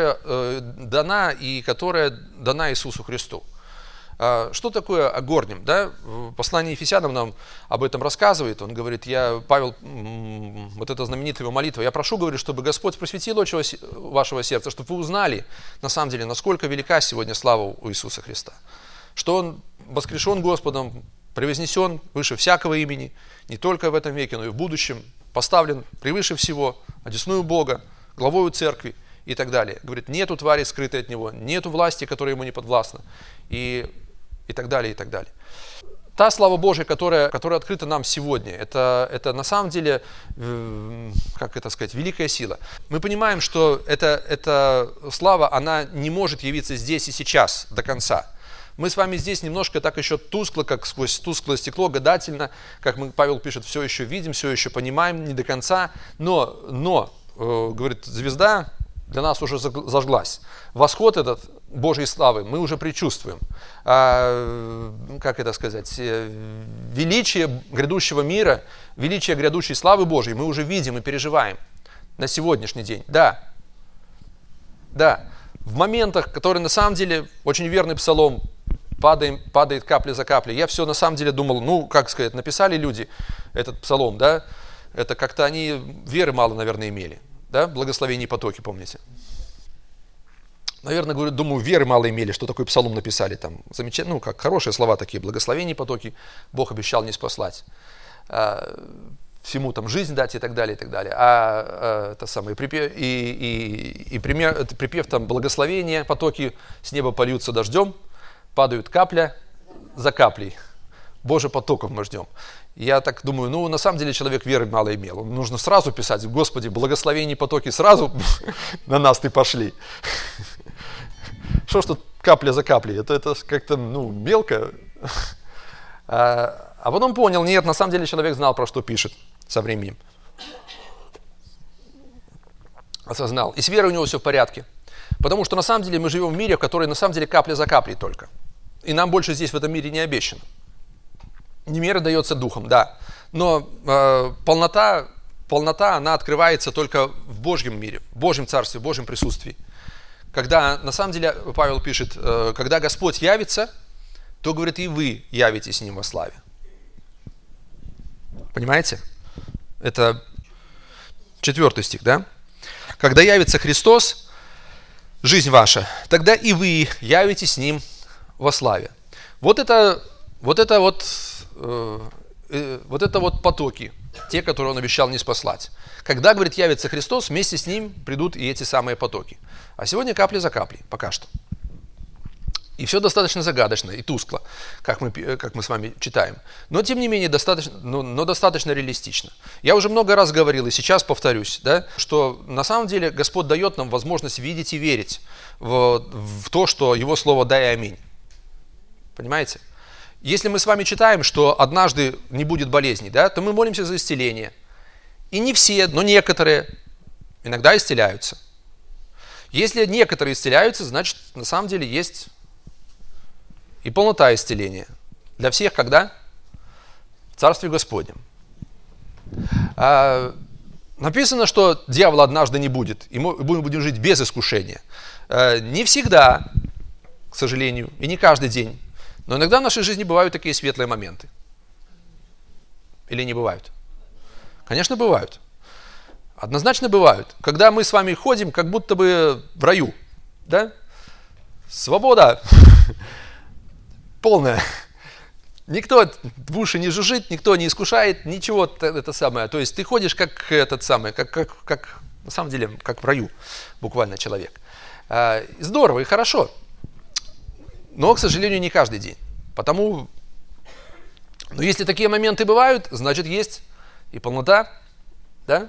дана и которая дана Иисусу Христу. Что такое о горнем? Да? В послании Ефесянам нам об этом рассказывает. Он говорит, Павел, вот эта знаменитая его молитва, я прошу, говорит, чтобы Господь просветил очи вашего сердца, чтобы вы узнали, на самом деле, насколько велика сегодня слава у Иисуса Христа. Что Он воскрешен Господом, превознесен выше всякого имени, не только в этом веке, но и в будущем, поставлен превыше всего, одесную Бога, главою церкви и так далее. Говорит, нету твари скрытой от Него, нету власти, которая Ему не подвластна, и так далее, и так далее. Та слава Божия, которая открыта нам сегодня, это на самом деле, как это сказать, великая сила. Мы понимаем, что эта слава, она не может явиться здесь и сейчас до конца. Мы с вами здесь немножко так еще тускло, как сквозь тусклое стекло, гадательно, как Павел пишет, все еще видим, все еще понимаем, не до конца, но говорит, звезда для нас уже зажглась. Восход этот Божьей славы мы уже предчувствуем. Как это сказать? Величие грядущего мира, величие грядущей славы Божьей мы уже видим и переживаем на сегодняшний день. Да. В моментах, которые на самом деле очень верный псалом, падает капля за каплей. Я все на самом деле думал, написали люди этот псалом, да, это как-то они веры мало, наверное, имели, да, благословение и потоки, помните? Наверное, думаю, веры мало имели, что такой псалом написали там. Замечательно, как хорошие слова такие, благословение и потоки, Бог обещал не спаслать. Всему там жизнь дать и так далее, и так далее. Это самое, припев там благословение, потоки с неба польются дождем, падают капля за каплей. Боже, потоков мы ждем. Я так думаю, на самом деле человек веры мало имел. Нужно сразу писать, Господи, благословение и потоки сразу на нас ты пошли. Что ж тут капля за каплей? Это как-то, мелко. А потом понял, нет, на самом деле человек знал, про что пишет со временем. Осознал. И с верой у него все в порядке. Потому что на самом деле мы живем в мире, в котором на самом деле капля за каплей только. И нам больше здесь в этом мире не обещано. Не мера дается духом, да. Но полнота, она открывается только в Божьем мире, в Божьем царстве, в Божьем присутствии. Когда, на самом деле, Павел пишет, когда Господь явится, то, говорит, и вы явитесь с Ним во славе. Понимаете? Это 4 стих, да? Когда явится Христос, жизнь ваша, тогда и вы явитесь с Ним во славе. Вот это потоки, те, которые Он обещал не спаслать. Когда, говорит, явится Христос, вместе с Ним придут и эти самые потоки. А сегодня капля за каплей, пока что. И все достаточно загадочно и тускло, как мы с вами читаем. Но, тем не менее, достаточно реалистично. Я уже много раз говорил, и сейчас повторюсь, да, что на самом деле Господь дает нам возможность видеть и верить в то, что Его Слово «да» и «аминь». Понимаете? Если мы с вами читаем, что однажды не будет болезней, да, то мы молимся за исцеление. И не все, но некоторые иногда исцеляются. Если некоторые исцеляются, значит, на самом деле есть и полнота исцеления. Для всех когда? В Царстве Господнем. Написано, что дьявола однажды не будет, и мы будем жить без искушения. Не всегда, к сожалению, и не каждый день. Но иногда в нашей жизни бывают такие светлые моменты. Или не бывают? Конечно, бывают. Однозначно бывают. Когда мы с вами ходим, как будто бы в раю. Да? Свобода полная. Никто в уши не жужжит, никто не искушает, ничего это самое. То есть ты ходишь как этот самый, как на самом деле, как в раю, буквально человек. Здорово и хорошо. Но, к сожалению, не каждый день. Потому, но если такие моменты бывают, значит есть и полнота. Да?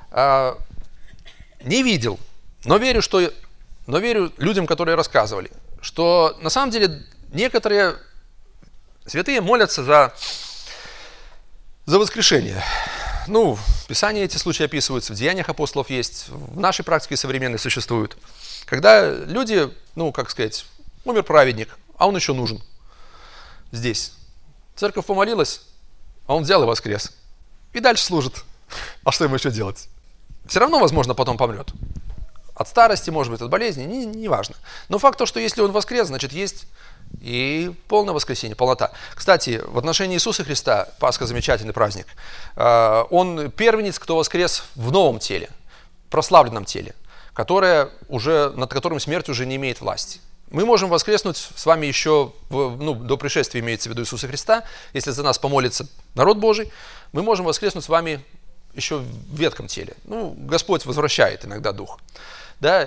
Не видел, но верю людям, которые рассказывали, что на самом деле некоторые святые молятся за воскрешение. Ну, в Писании эти случаи описываются, в Деяниях апостолов есть, в нашей практике современной существуют. Когда люди, ну, как сказать, умер праведник, а он еще нужен здесь. Церковь помолилась, а он взял и воскрес. И дальше служит. А что ему еще делать? Все равно, возможно, потом помрет. От старости, может быть, от болезни, не важно. Но факт то, что если он воскрес, значит, есть и полное воскресенье, полнота. Кстати, в отношении Иисуса Христа, Пасха замечательный праздник, он первенец, кто воскрес в новом теле, прославленном теле, над которым смерть уже не имеет власти. Мы можем воскреснуть с вами еще до пришествия, имеется в виду Иисуса Христа, если за нас помолится народ Божий, мы можем воскреснуть с вами еще в ветхом теле. Ну, Господь возвращает иногда дух. Да?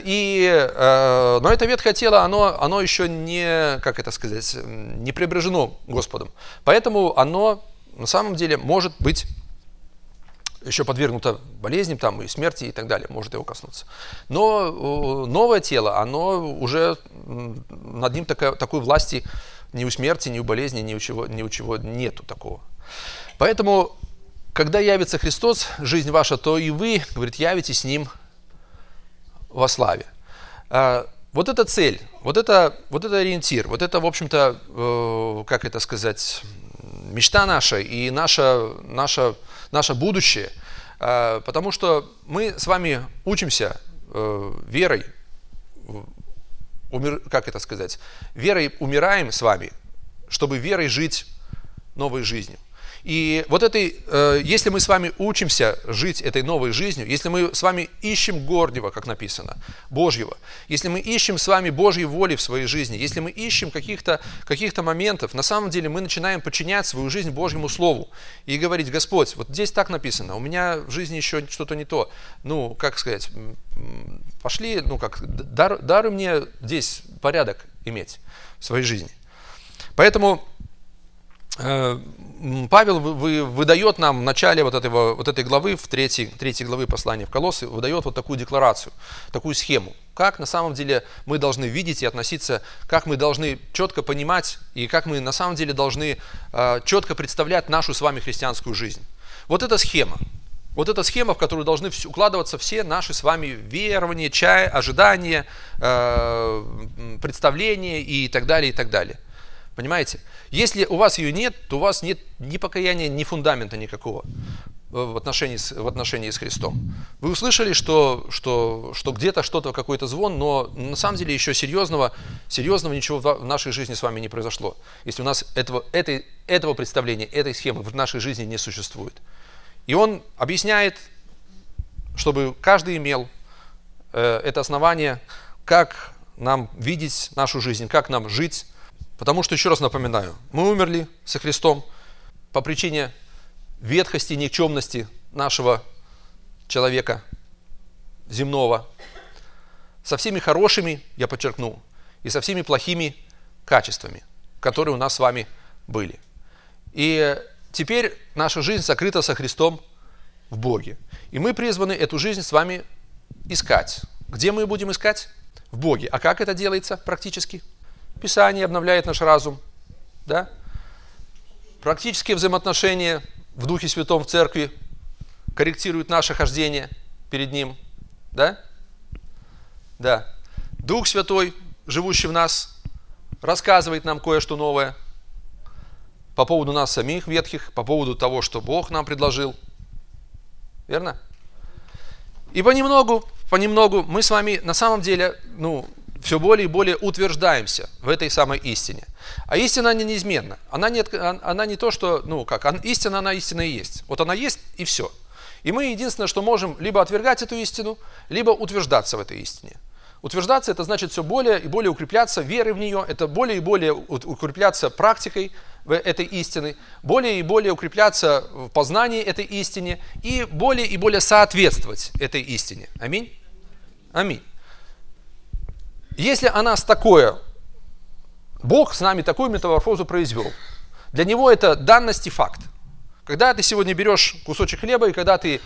Но это ветхое тело, оно еще не, как это сказать, не преображено Господом. Поэтому оно на самом деле может быть еще подвергнуто болезням там, и смерти и так далее, может его коснуться. Но новое тело, оно уже над ним такой власти ни у смерти, ни у болезни, ни у чего нету такого. Поэтому, когда явится Христос, жизнь ваша, то и вы, говорит, явитесь с Ним во славе. Вот эта цель, вот это ориентир, вот это, в общем-то, как это сказать, мечта наша и наше будущее, потому что мы с вами учимся верой, как это сказать, верой умираем с вами, чтобы верой жить новой жизнью. И вот если мы с вами учимся жить этой новой жизнью, если мы с вами ищем горнего, как написано, Божьего, если мы ищем с вами Божьей воли в своей жизни, если мы ищем каких-то моментов, на самом деле мы начинаем подчинять свою жизнь Божьему Слову и говорить: Господь, вот здесь так написано, у меня в жизни еще что-то не то. Ну, как сказать, пошли, даруй мне здесь порядок иметь в своей жизни. Поэтому Павел выдает нам в начале вот этой главы, в третьей главы послания в Колоссы, выдает вот такую декларацию, такую схему, как на самом деле мы должны видеть и относиться, как мы должны четко понимать и как мы на самом деле должны четко представлять нашу с вами христианскую жизнь. Вот эта схема, в которую должны укладываться все наши с вами верования, ожидания, представления и так далее, и так далее. Понимаете? Если у вас ее нет, то у вас нет ни покаяния, ни фундамента никакого в отношении с Христом. Вы услышали, что где-то что-то, какой-то звон, но на самом деле еще серьезного ничего в нашей жизни с вами не произошло. Если у нас этого представления, этой схемы в нашей жизни не существует. И он объясняет, чтобы каждый имел это основание, как нам видеть нашу жизнь, как нам жить. Потому что, еще раз напоминаю, мы умерли со Христом по причине ветхости и никчемности нашего человека земного, со всеми хорошими, я подчеркну, и со всеми плохими качествами, которые у нас с вами были. И теперь наша жизнь сокрыта со Христом в Боге. И мы призваны эту жизнь с вами искать. Где мы будем искать? В Боге. А как это делается практически? Писание обновляет наш разум, да? Практические взаимоотношения в Духе Святом в Церкви корректируют наше хождение перед Ним, да? Да. Дух Святой, живущий в нас, рассказывает нам кое-что новое по поводу нас самих ветхих, по поводу того, что Бог нам предложил. Верно? И понемногу мы с вами на самом деле, все более и более утверждаемся в этой самой истине. А истина не неизменна. Она не то, что, истина, она истина и есть. Вот она есть, и все. И мы единственное, что можем либо отвергать эту истину, либо утверждаться в этой истине. Утверждаться — это значит все более и более укрепляться верой в нее, это более и более укрепляться практикой этой истины, более и более укрепляться в познании этой истине и более соответствовать этой истине. Аминь? Аминь. Если о нас такое, Бог с нами такую метаморфозу произвел, для Него это данность и факт. Когда ты сегодня берешь кусочек хлеба, и когда ты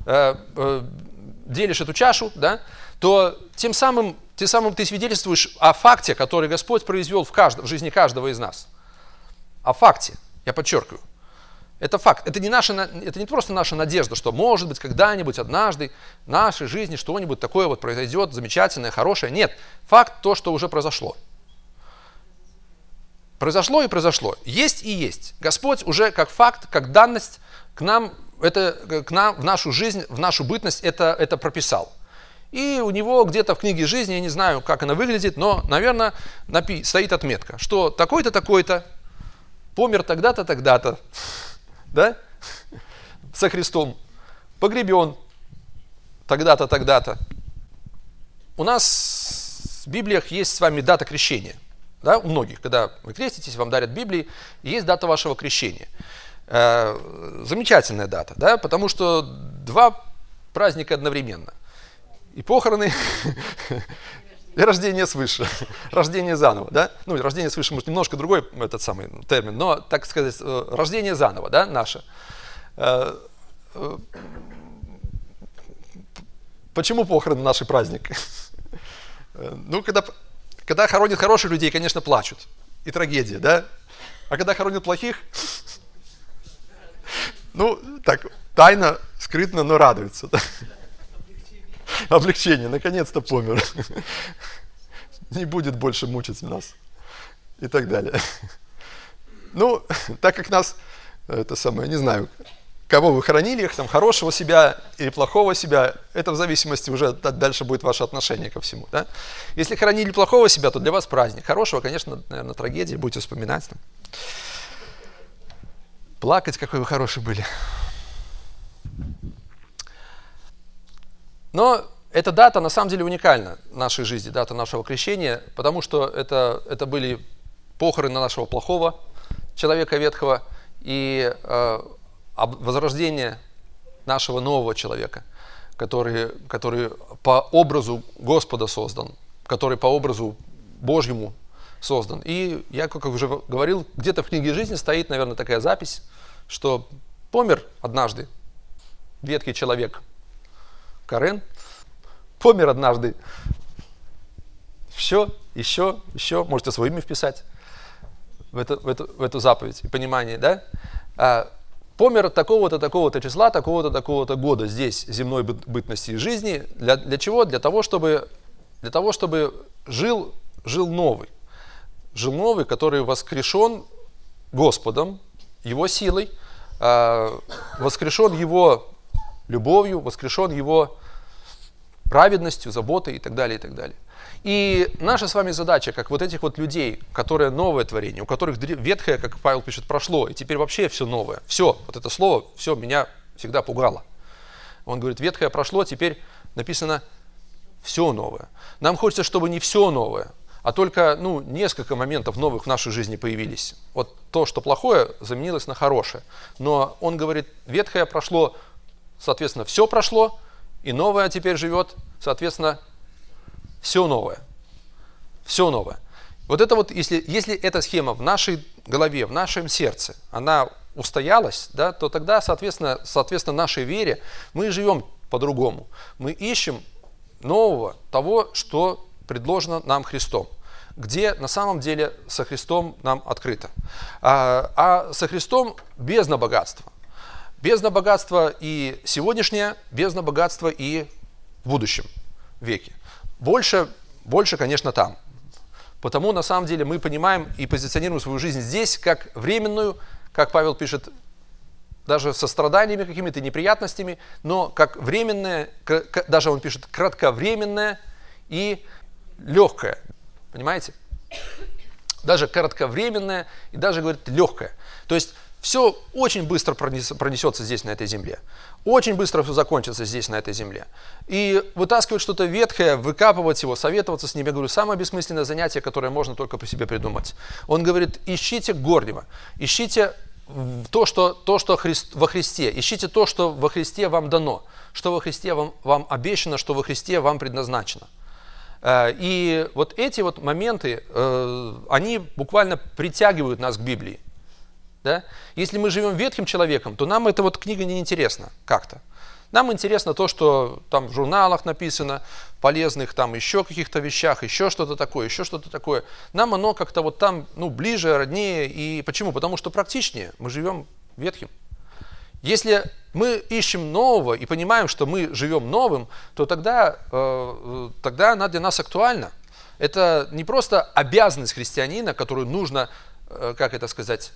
делишь эту чашу, да, то тем самым ты свидетельствуешь о факте, который Господь произвел в жизни каждого из нас. О факте, я подчеркиваю. Это факт. Это не просто наша надежда, что может быть когда-нибудь, однажды в нашей жизни что-нибудь такое вот произойдет, замечательное, хорошее. Нет, факт то, что уже произошло. Произошло и произошло. Есть и есть. Господь уже как факт, как данность к нам в нашу жизнь, в нашу бытность это прописал. И у него где-то в книге жизни, я не знаю, как она выглядит, но, наверное, стоит отметка, что такой-то, такой-то помер тогда-то, тогда-то, да, со Христом, погребен тогда-то, тогда-то. У нас в Библиях есть с вами дата крещения. Да, у многих, когда вы креститесь, вам дарят Библии, есть дата вашего крещения. Замечательная дата, да, потому что два праздника одновременно. И похороны, и рождение свыше, рождение заново, да. Ну, рождение свыше, может, немножко другой этот самый термин, но, так сказать, рождение заново, да, наше. Почему похороны наш праздник? Ну, когда хоронят хороших людей, конечно, плачут. И трагедия, да? А когда хоронят плохих, ну, так, тайно, скрытно, но радуются. Да? Облегчение, наконец-то помер. Не будет больше мучить нас. И так далее. Ну, так как нас, не знаю, кого вы хоронили, там, хорошего себя или плохого себя, это в зависимости уже дальше будет ваше отношение ко всему. Да? Если хоронили плохого себя, то для вас праздник. Хорошего, конечно, наверное, трагедия, будете вспоминать. Там. Плакать, какой вы хороший были. Но эта дата на самом деле уникальна в нашей жизни, дата нашего крещения, потому что это были похороны нашего плохого человека ветхого и возрождение нашего нового человека, который по образу Господа создан, который по образу Божьему создан. И я, как уже говорил, где-то в книге жизни стоит, наверное, такая запись, что помер однажды ветхий человек Карен, помер однажды, еще, можете свое имя вписать в эту заповедь и понимание, да? Помер такого-то, такого-то числа, такого-то, такого-то года здесь, земной бытности и жизни. Для чего? Для того, чтобы жил новый. Жил новый, который воскрешен Господом, Его силой, воскрешен Его любовью, воскрешен Его праведностью, заботой и так далее, и так далее. И наша с вами задача, как вот этих вот людей, которые новое творение, у которых ветхое, как Павел пишет, прошло, и теперь вообще все новое. Все, вот это слово, все меня всегда пугало. Он говорит, ветхое прошло, теперь написано все новое. Нам хочется, чтобы не все новое, а только несколько моментов новых в нашей жизни появились. Вот то, что плохое, заменилось на хорошее. Но он говорит, ветхое прошло, соответственно, все прошло, и новое теперь живет, соответственно, все новое. Все новое. Вот это вот, если эта схема в нашей голове, в нашем сердце, она устоялась, да, то тогда, соответственно, нашей вере мы живем по-другому. Мы ищем нового, того, что предложено нам Христом, где на самом деле со Христом нам открыто. А со Христом бездна богатства. Бездна богатства и сегодняшнее, бездна богатства и в будущем веке. Больше, конечно, там. Потому, на самом деле, мы понимаем и позиционируем свою жизнь здесь как временную, как Павел пишет, даже со страданиями какими-то, неприятностями, но как временное, даже он пишет, кратковременное и легкое. Понимаете? Даже кратковременное и даже, говорит, легкое. То есть все очень быстро пронесется здесь, на этой земле. Очень быстро все закончится здесь, на этой земле. И вытаскивать что-то ветхое, выкапывать его, советоваться с ним, я говорю, самое бессмысленное занятие, которое можно только по себе придумать. Он говорит, ищите горнего, ищите то, что во Христе, ищите то, что во Христе вам дано, что во Христе вам обещано, что во Христе вам предназначено. И вот эти вот моменты, они буквально притягивают нас к Библии. Да? Если мы живем ветхим человеком, то нам эта вот книга не интересна как-то. Нам интересно то, что там в журналах написано, полезных там еще каких-то вещах, еще что-то такое, еще что-то такое. Нам оно как-то вот там ближе, роднее. И почему? Потому что практичнее. Мы живем ветхим. Если мы ищем нового и понимаем, что мы живем новым, то тогда она для нас актуальна. Это не просто обязанность христианина, которую нужно, как это сказать,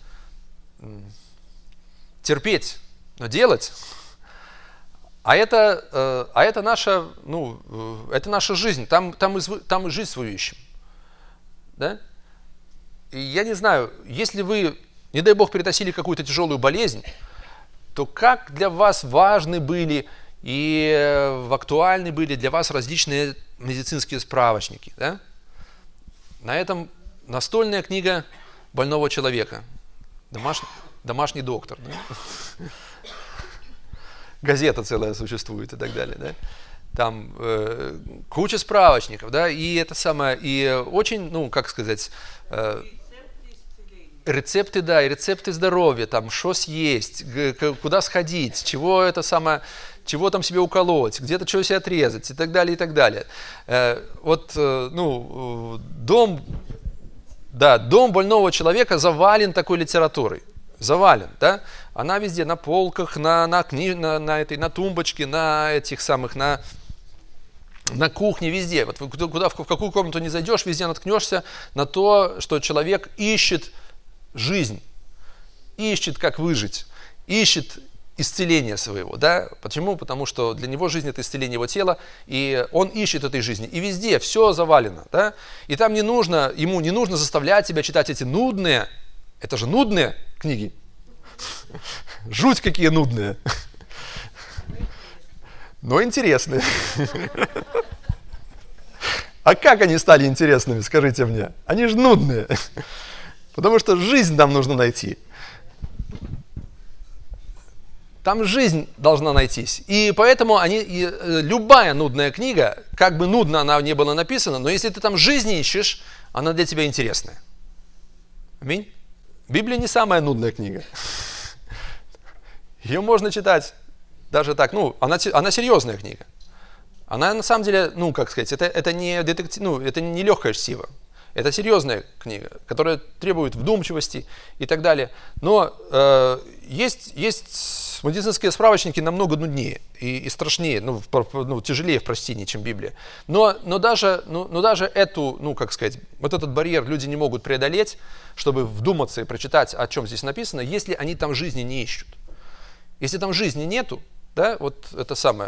терпеть, но делать. А это наша, это наша жизнь. Там мы жизнь свою ищем. Да? И я не знаю, если вы, не дай Бог, переносили какую-то тяжелую болезнь, то как для вас важны были и актуальны были для вас различные медицинские справочники. Да? На этом настольная книга больного человека. Домашний доктор. Да? Газета целая существует и так далее. Да? Там куча справочников, да, и это самое, и очень, как сказать, рецепты, да, и рецепты здоровья, там, что съесть, куда сходить, чего там себе уколоть, где-то что себе отрезать и так далее, и так далее. Дом больного человека завален такой литературой. Завален, да? Она везде, на полках, на тумбочке, на кухне, везде. Вот в какую комнату не зайдешь, везде наткнешься на то, что человек ищет жизнь, ищет, как выжить, ищет исцеление своего. Да? Почему? Потому что для него жизнь – это исцеление его тела, и он ищет этой жизни. И везде все завалено. Да? И там ему не нужно заставлять себя читать эти нудные, это же нудные книги. Жуть какие нудные. Но интересные. А как они стали интересными, скажите мне? Они же нудные. Потому что жизнь нам нужно найти. Там жизнь должна найтись. И поэтому любая нудная книга, как бы нудно она не была написана, но если ты там жизнь ищешь, она для тебя интересная. Аминь. Библия не самая нудная книга. Ее можно читать даже так. Она серьезная книга. Она на самом деле, это не детектив, это не легкое чтиво. Это серьезная книга, которая требует вдумчивости и так далее. Но есть медицинские справочники намного нуднее и страшнее, тяжелее в прочтении, чем Библия. Но даже этот барьер люди не могут преодолеть, чтобы вдуматься и прочитать, о чем здесь написано, если они там жизни не ищут. Если там жизни нету, да, вот это самое.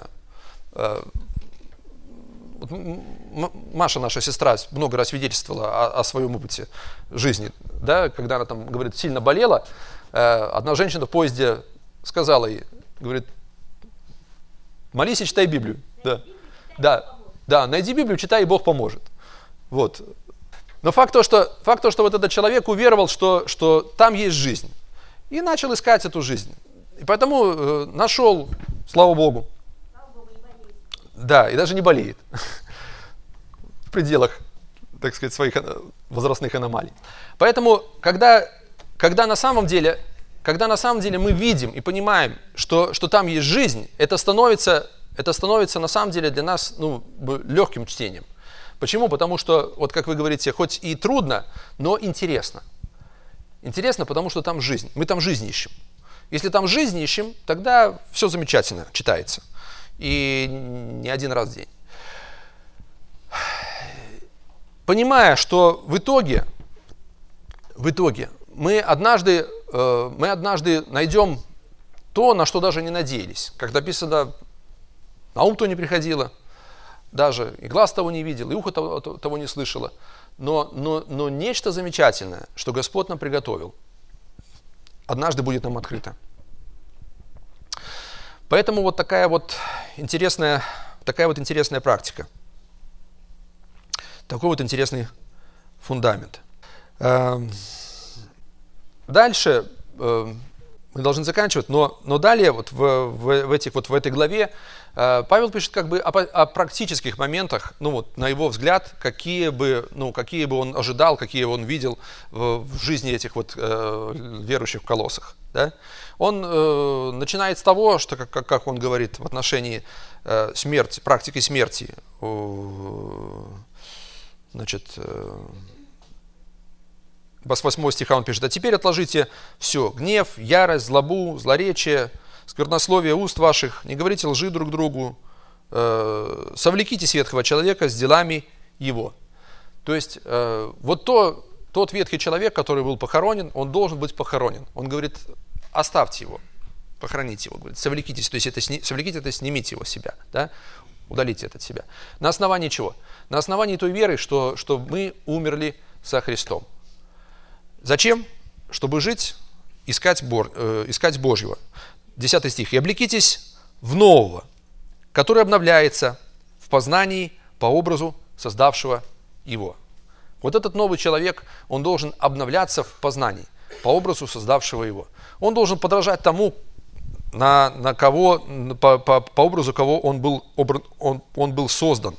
Маша, наша сестра, много раз свидетельствовала о своем опыте жизни, да, когда она там, говорит, сильно болела, одна женщина в поезде сказала ей, говорит, молись и читай Библию. Да, найди Библию, читай, и Бог поможет. Вот. Но факт то, что вот этот человек уверовал, что там есть жизнь, и начал искать эту жизнь. И поэтому нашел, слава Богу. Да, и даже не болеет. В пределах, так сказать, своих возрастных аномалий. Поэтому, когда на самом деле мы видим и понимаем, что там есть жизнь, это становится на самом деле для нас легким чтением. Почему? Потому что, вот как вы говорите, хоть и трудно, но интересно. Интересно, потому что там жизнь. Мы там жизнь ищем. Если там жизнь ищем, тогда все замечательно читается. И не один раз в день. Понимая, что в итоге мы однажды найдем то, на что даже не надеялись. Как написано, на ум то не приходило, даже и глаз того не видел, и ухо того не слышало. Но нечто замечательное, что Господь нам приготовил. однажды будет нам открыто. Поэтому вот такая вот интересная практика. Такой вот интересный фундамент. Дальше мы должны заканчивать, но далее вот в этой главе Павел пишет как бы о практических моментах, ну вот на его взгляд, какие бы он ожидал, какие он видел в жизни этих вот верующих в Колоссах. Да? Он начинает с того, что, как он говорит, в отношении смерти, практики смерти. Значит, 8 стиха он пишет: «А теперь отложите все: гнев, ярость, злобу, злоречие, сквернословие уст ваших, не говорите лжи друг другу, совлекитесь ветхого человека с делами его». То есть, вот тот ветхий человек, который был похоронен, он должен быть похоронен. Он говорит: оставьте его, похороните его, говорит, совлекитесь, то есть совлеките, это снимите его с себя, да? Удалите это от себя. На основании чего? На основании той веры, что мы умерли со Христом. Зачем? Чтобы жить, искать Божьего. 10 стих. «И облекитесь в нового, который обновляется в познании по образу создавшего его». Вот этот новый человек, он должен обновляться в познании по образу создавшего его. Он должен подражать тому, по образу кого он был создан.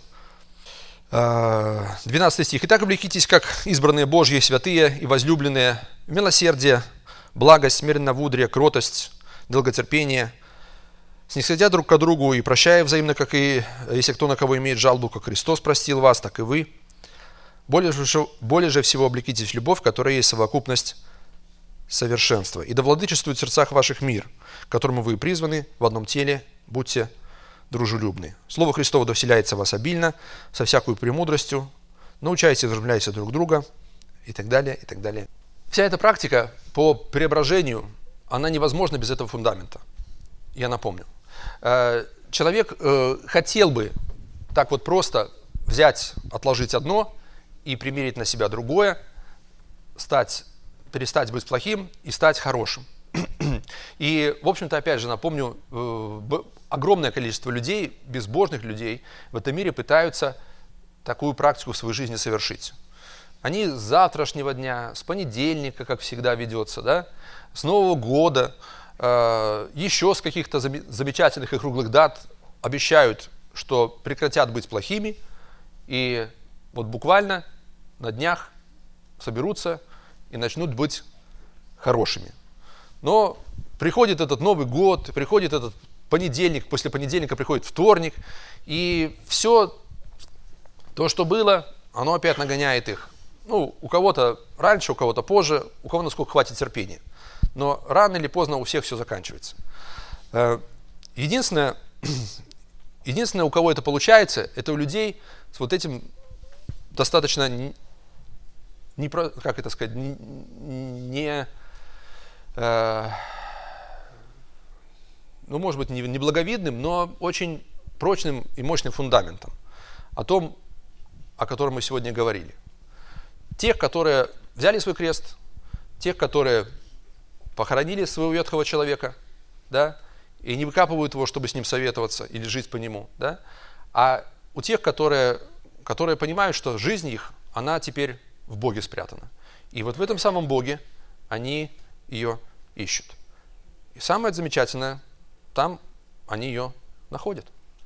12 стих. «Итак, облекитесь, как избранные Божьи, святые и возлюбленные, в милосердие, благость, смиреннодумие, кротость, долготерпение, снисходя друг к другу и прощая взаимно, как и если кто на кого имеет жалобу, как Христос простил вас, так и вы. Более же всего облекитесь в любовь, которая есть совокупность совершенства. И да владычествует в сердцах ваших мир, к которому вы призваны в одном теле, будьте дружелюбны. Слово Христово да вселяется в вас обильно, со всякой премудростью, научайтесь и вразумляйте друг друга», и так далее, и так далее. Вся эта практика по преображению, она невозможна без этого фундамента. Я напомню. Человек хотел бы так вот просто взять, отложить одно и примерить на себя другое, перестать быть плохим и стать хорошим. И, в общем-то, опять же, напомню, огромное количество людей, безбожных людей в этом мире пытаются такую практику в своей жизни совершить. Они с завтрашнего дня, с понедельника, как всегда ведется, да, с Нового года, еще с каких-то замечательных и круглых дат обещают, что прекратят быть плохими, и вот буквально на днях соберутся и начнут быть хорошими. Но приходит этот Новый год, приходит этот понедельник, после понедельника приходит вторник, и все то, что было, оно опять нагоняет их. Ну, у кого-то раньше, у кого-то позже, у кого насколько хватит терпения. Но рано или поздно у всех все заканчивается. Единственное, у кого это получается, это у людей с вот этим достаточно, как это сказать, ну, может быть, не благовидным, но очень прочным и мощным фундаментом. О том, о котором мы сегодня говорили. Тех, которые взяли свой крест, тех, которые похоронили своего ветхого человека, да, и не выкапывают его, чтобы с ним советоваться или жить по нему, да, а у тех, которые понимают, что жизнь их, она теперь в Боге спрятана. И вот в этом самом Боге они ее ищут. И самое замечательное, там они ее находят.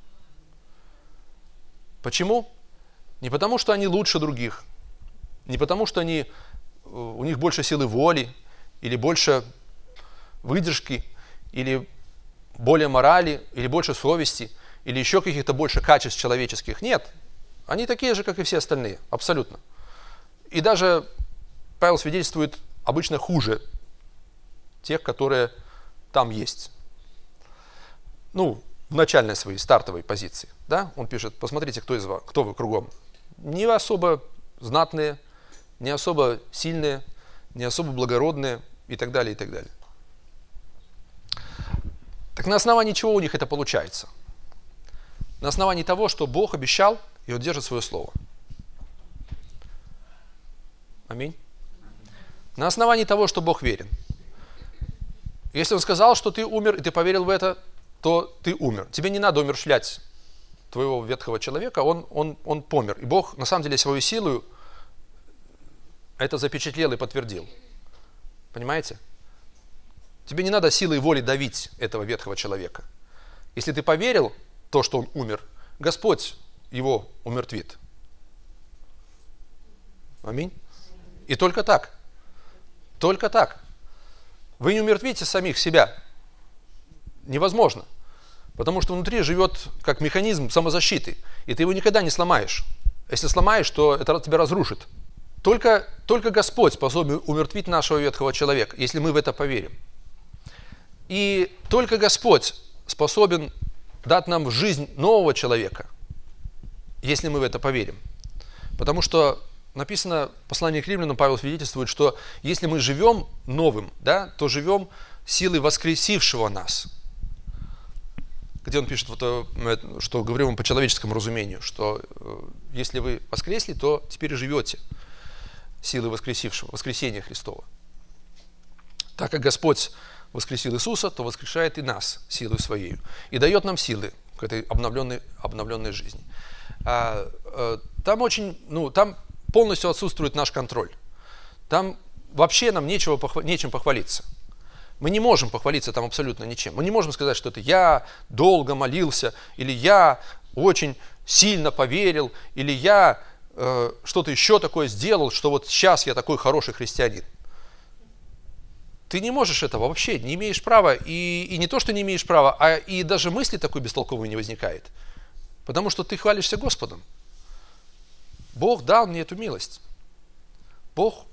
Почему? Не потому, что они лучше других, не потому, что у них больше силы воли, или больше выдержки, или более морали, или больше совести, или еще каких-то больше качеств человеческих. Нет, они такие же, как и все остальные, абсолютно. И даже Павел свидетельствует обычно хуже тех, которые там есть. Ну, в начальной своей стартовой позиции. Да? Он пишет: посмотрите, кто вы кругом. Не особо знатные, не особо сильные, не особо благородные и так далее, и так далее. Так на основании чего у них это получается? На основании того, что Бог обещал, и Он держит свое слово. Аминь. На основании того, что Бог верен. Если Он сказал, что ты умер, и ты поверил в это, то ты умер. Тебе не надо умерщвлять твоего ветхого человека, он помер. И Бог, на самом деле, свою силу это запечатлел и подтвердил. Понимаете? Тебе не надо силой воли давить этого ветхого человека. Если ты поверил в то, что он умер, Господь его умертвит. Аминь. И только так. Только так. Вы не умертвите самих себя. Невозможно. Потому что внутри живет как механизм самозащиты. И ты его никогда не сломаешь. Если сломаешь, то это тебя разрушит. Только Господь способен умертвить нашего ветхого человека, если мы в это поверим. И только Господь способен дать нам жизнь нового человека, если мы в это поверим. Потому что написано в послании к римлянам, Павел свидетельствует, что если мы живем новым, да, то живем силой воскресившего нас. Где он пишет, что говорю вам по человеческому разумению, что если вы воскресли, то теперь живете силой воскресившего, воскресения Христова. Так как Господь воскресил Иисуса, то воскрешает и нас силой своей и дает нам силы к этой обновленной жизни. Там полностью отсутствует наш контроль. Там вообще нам нечем похвалиться. Мы не можем похвалиться там абсолютно ничем. Мы не можем сказать, что это я долго молился, или я очень сильно поверил, или я что-то еще такое сделал, что вот сейчас я такой хороший христианин. Ты не можешь этого вообще, не имеешь права. И не то, что не имеешь права, а и даже мысли такой бестолковой не возникает. Потому что ты хвалишься Господом. Бог дал мне эту милость. Бог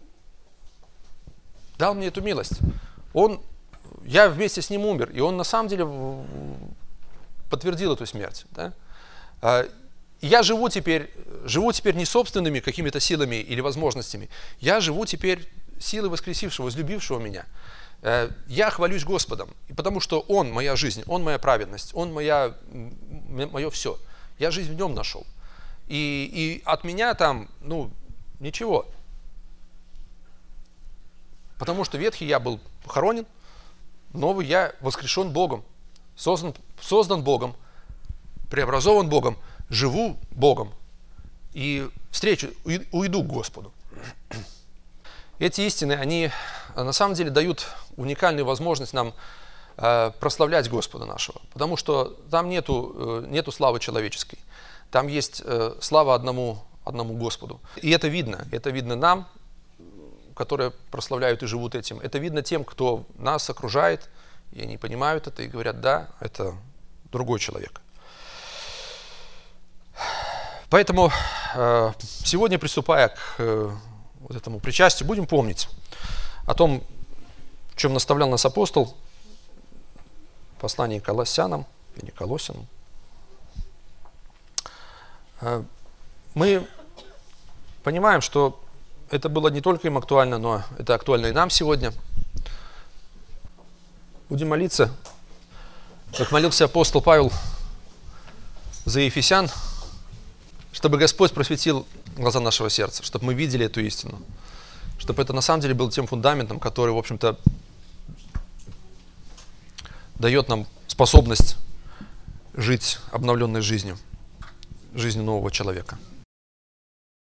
дал мне эту милость. Я вместе с Ним умер, и Он на самом деле подтвердил эту смерть. Да? Я живу теперь не собственными какими-то силами или возможностями. Я живу теперь силой воскресившего, возлюбившего меня. Я хвалюсь Господом, потому что Он моя жизнь, Он моя праведность, Он мое все. Я жизнь в Нем нашел. И от меня там, ничего. Потому что ветхий я был похоронен, новый я воскрешен Богом, создан Богом, преобразован Богом, живу Богом и уйду к Господу. Эти истины, они на самом деле дают уникальную возможность нам прославлять Господа нашего, потому что там нету славы человеческой, там есть слава одному Господу. И это видно нам, которые прославляют и живут этим. Это видно тем, кто нас окружает, и они понимают это и говорят, да, это другой человек. Поэтому сегодня, приступая к вот этому причастию, будем помнить о том, в чем наставлял нас апостол в послании к Колоссянам или Колоссянам. Мы понимаем, что это было не только им актуально, но это актуально и нам сегодня. Будем молиться, как молился апостол Павел за ефесян, чтобы Господь просветил глаза нашего сердца, чтобы мы видели эту истину, чтобы это на самом деле был тем фундаментом, который, в общем-то, дает нам способность жить обновленной жизнью нового человека.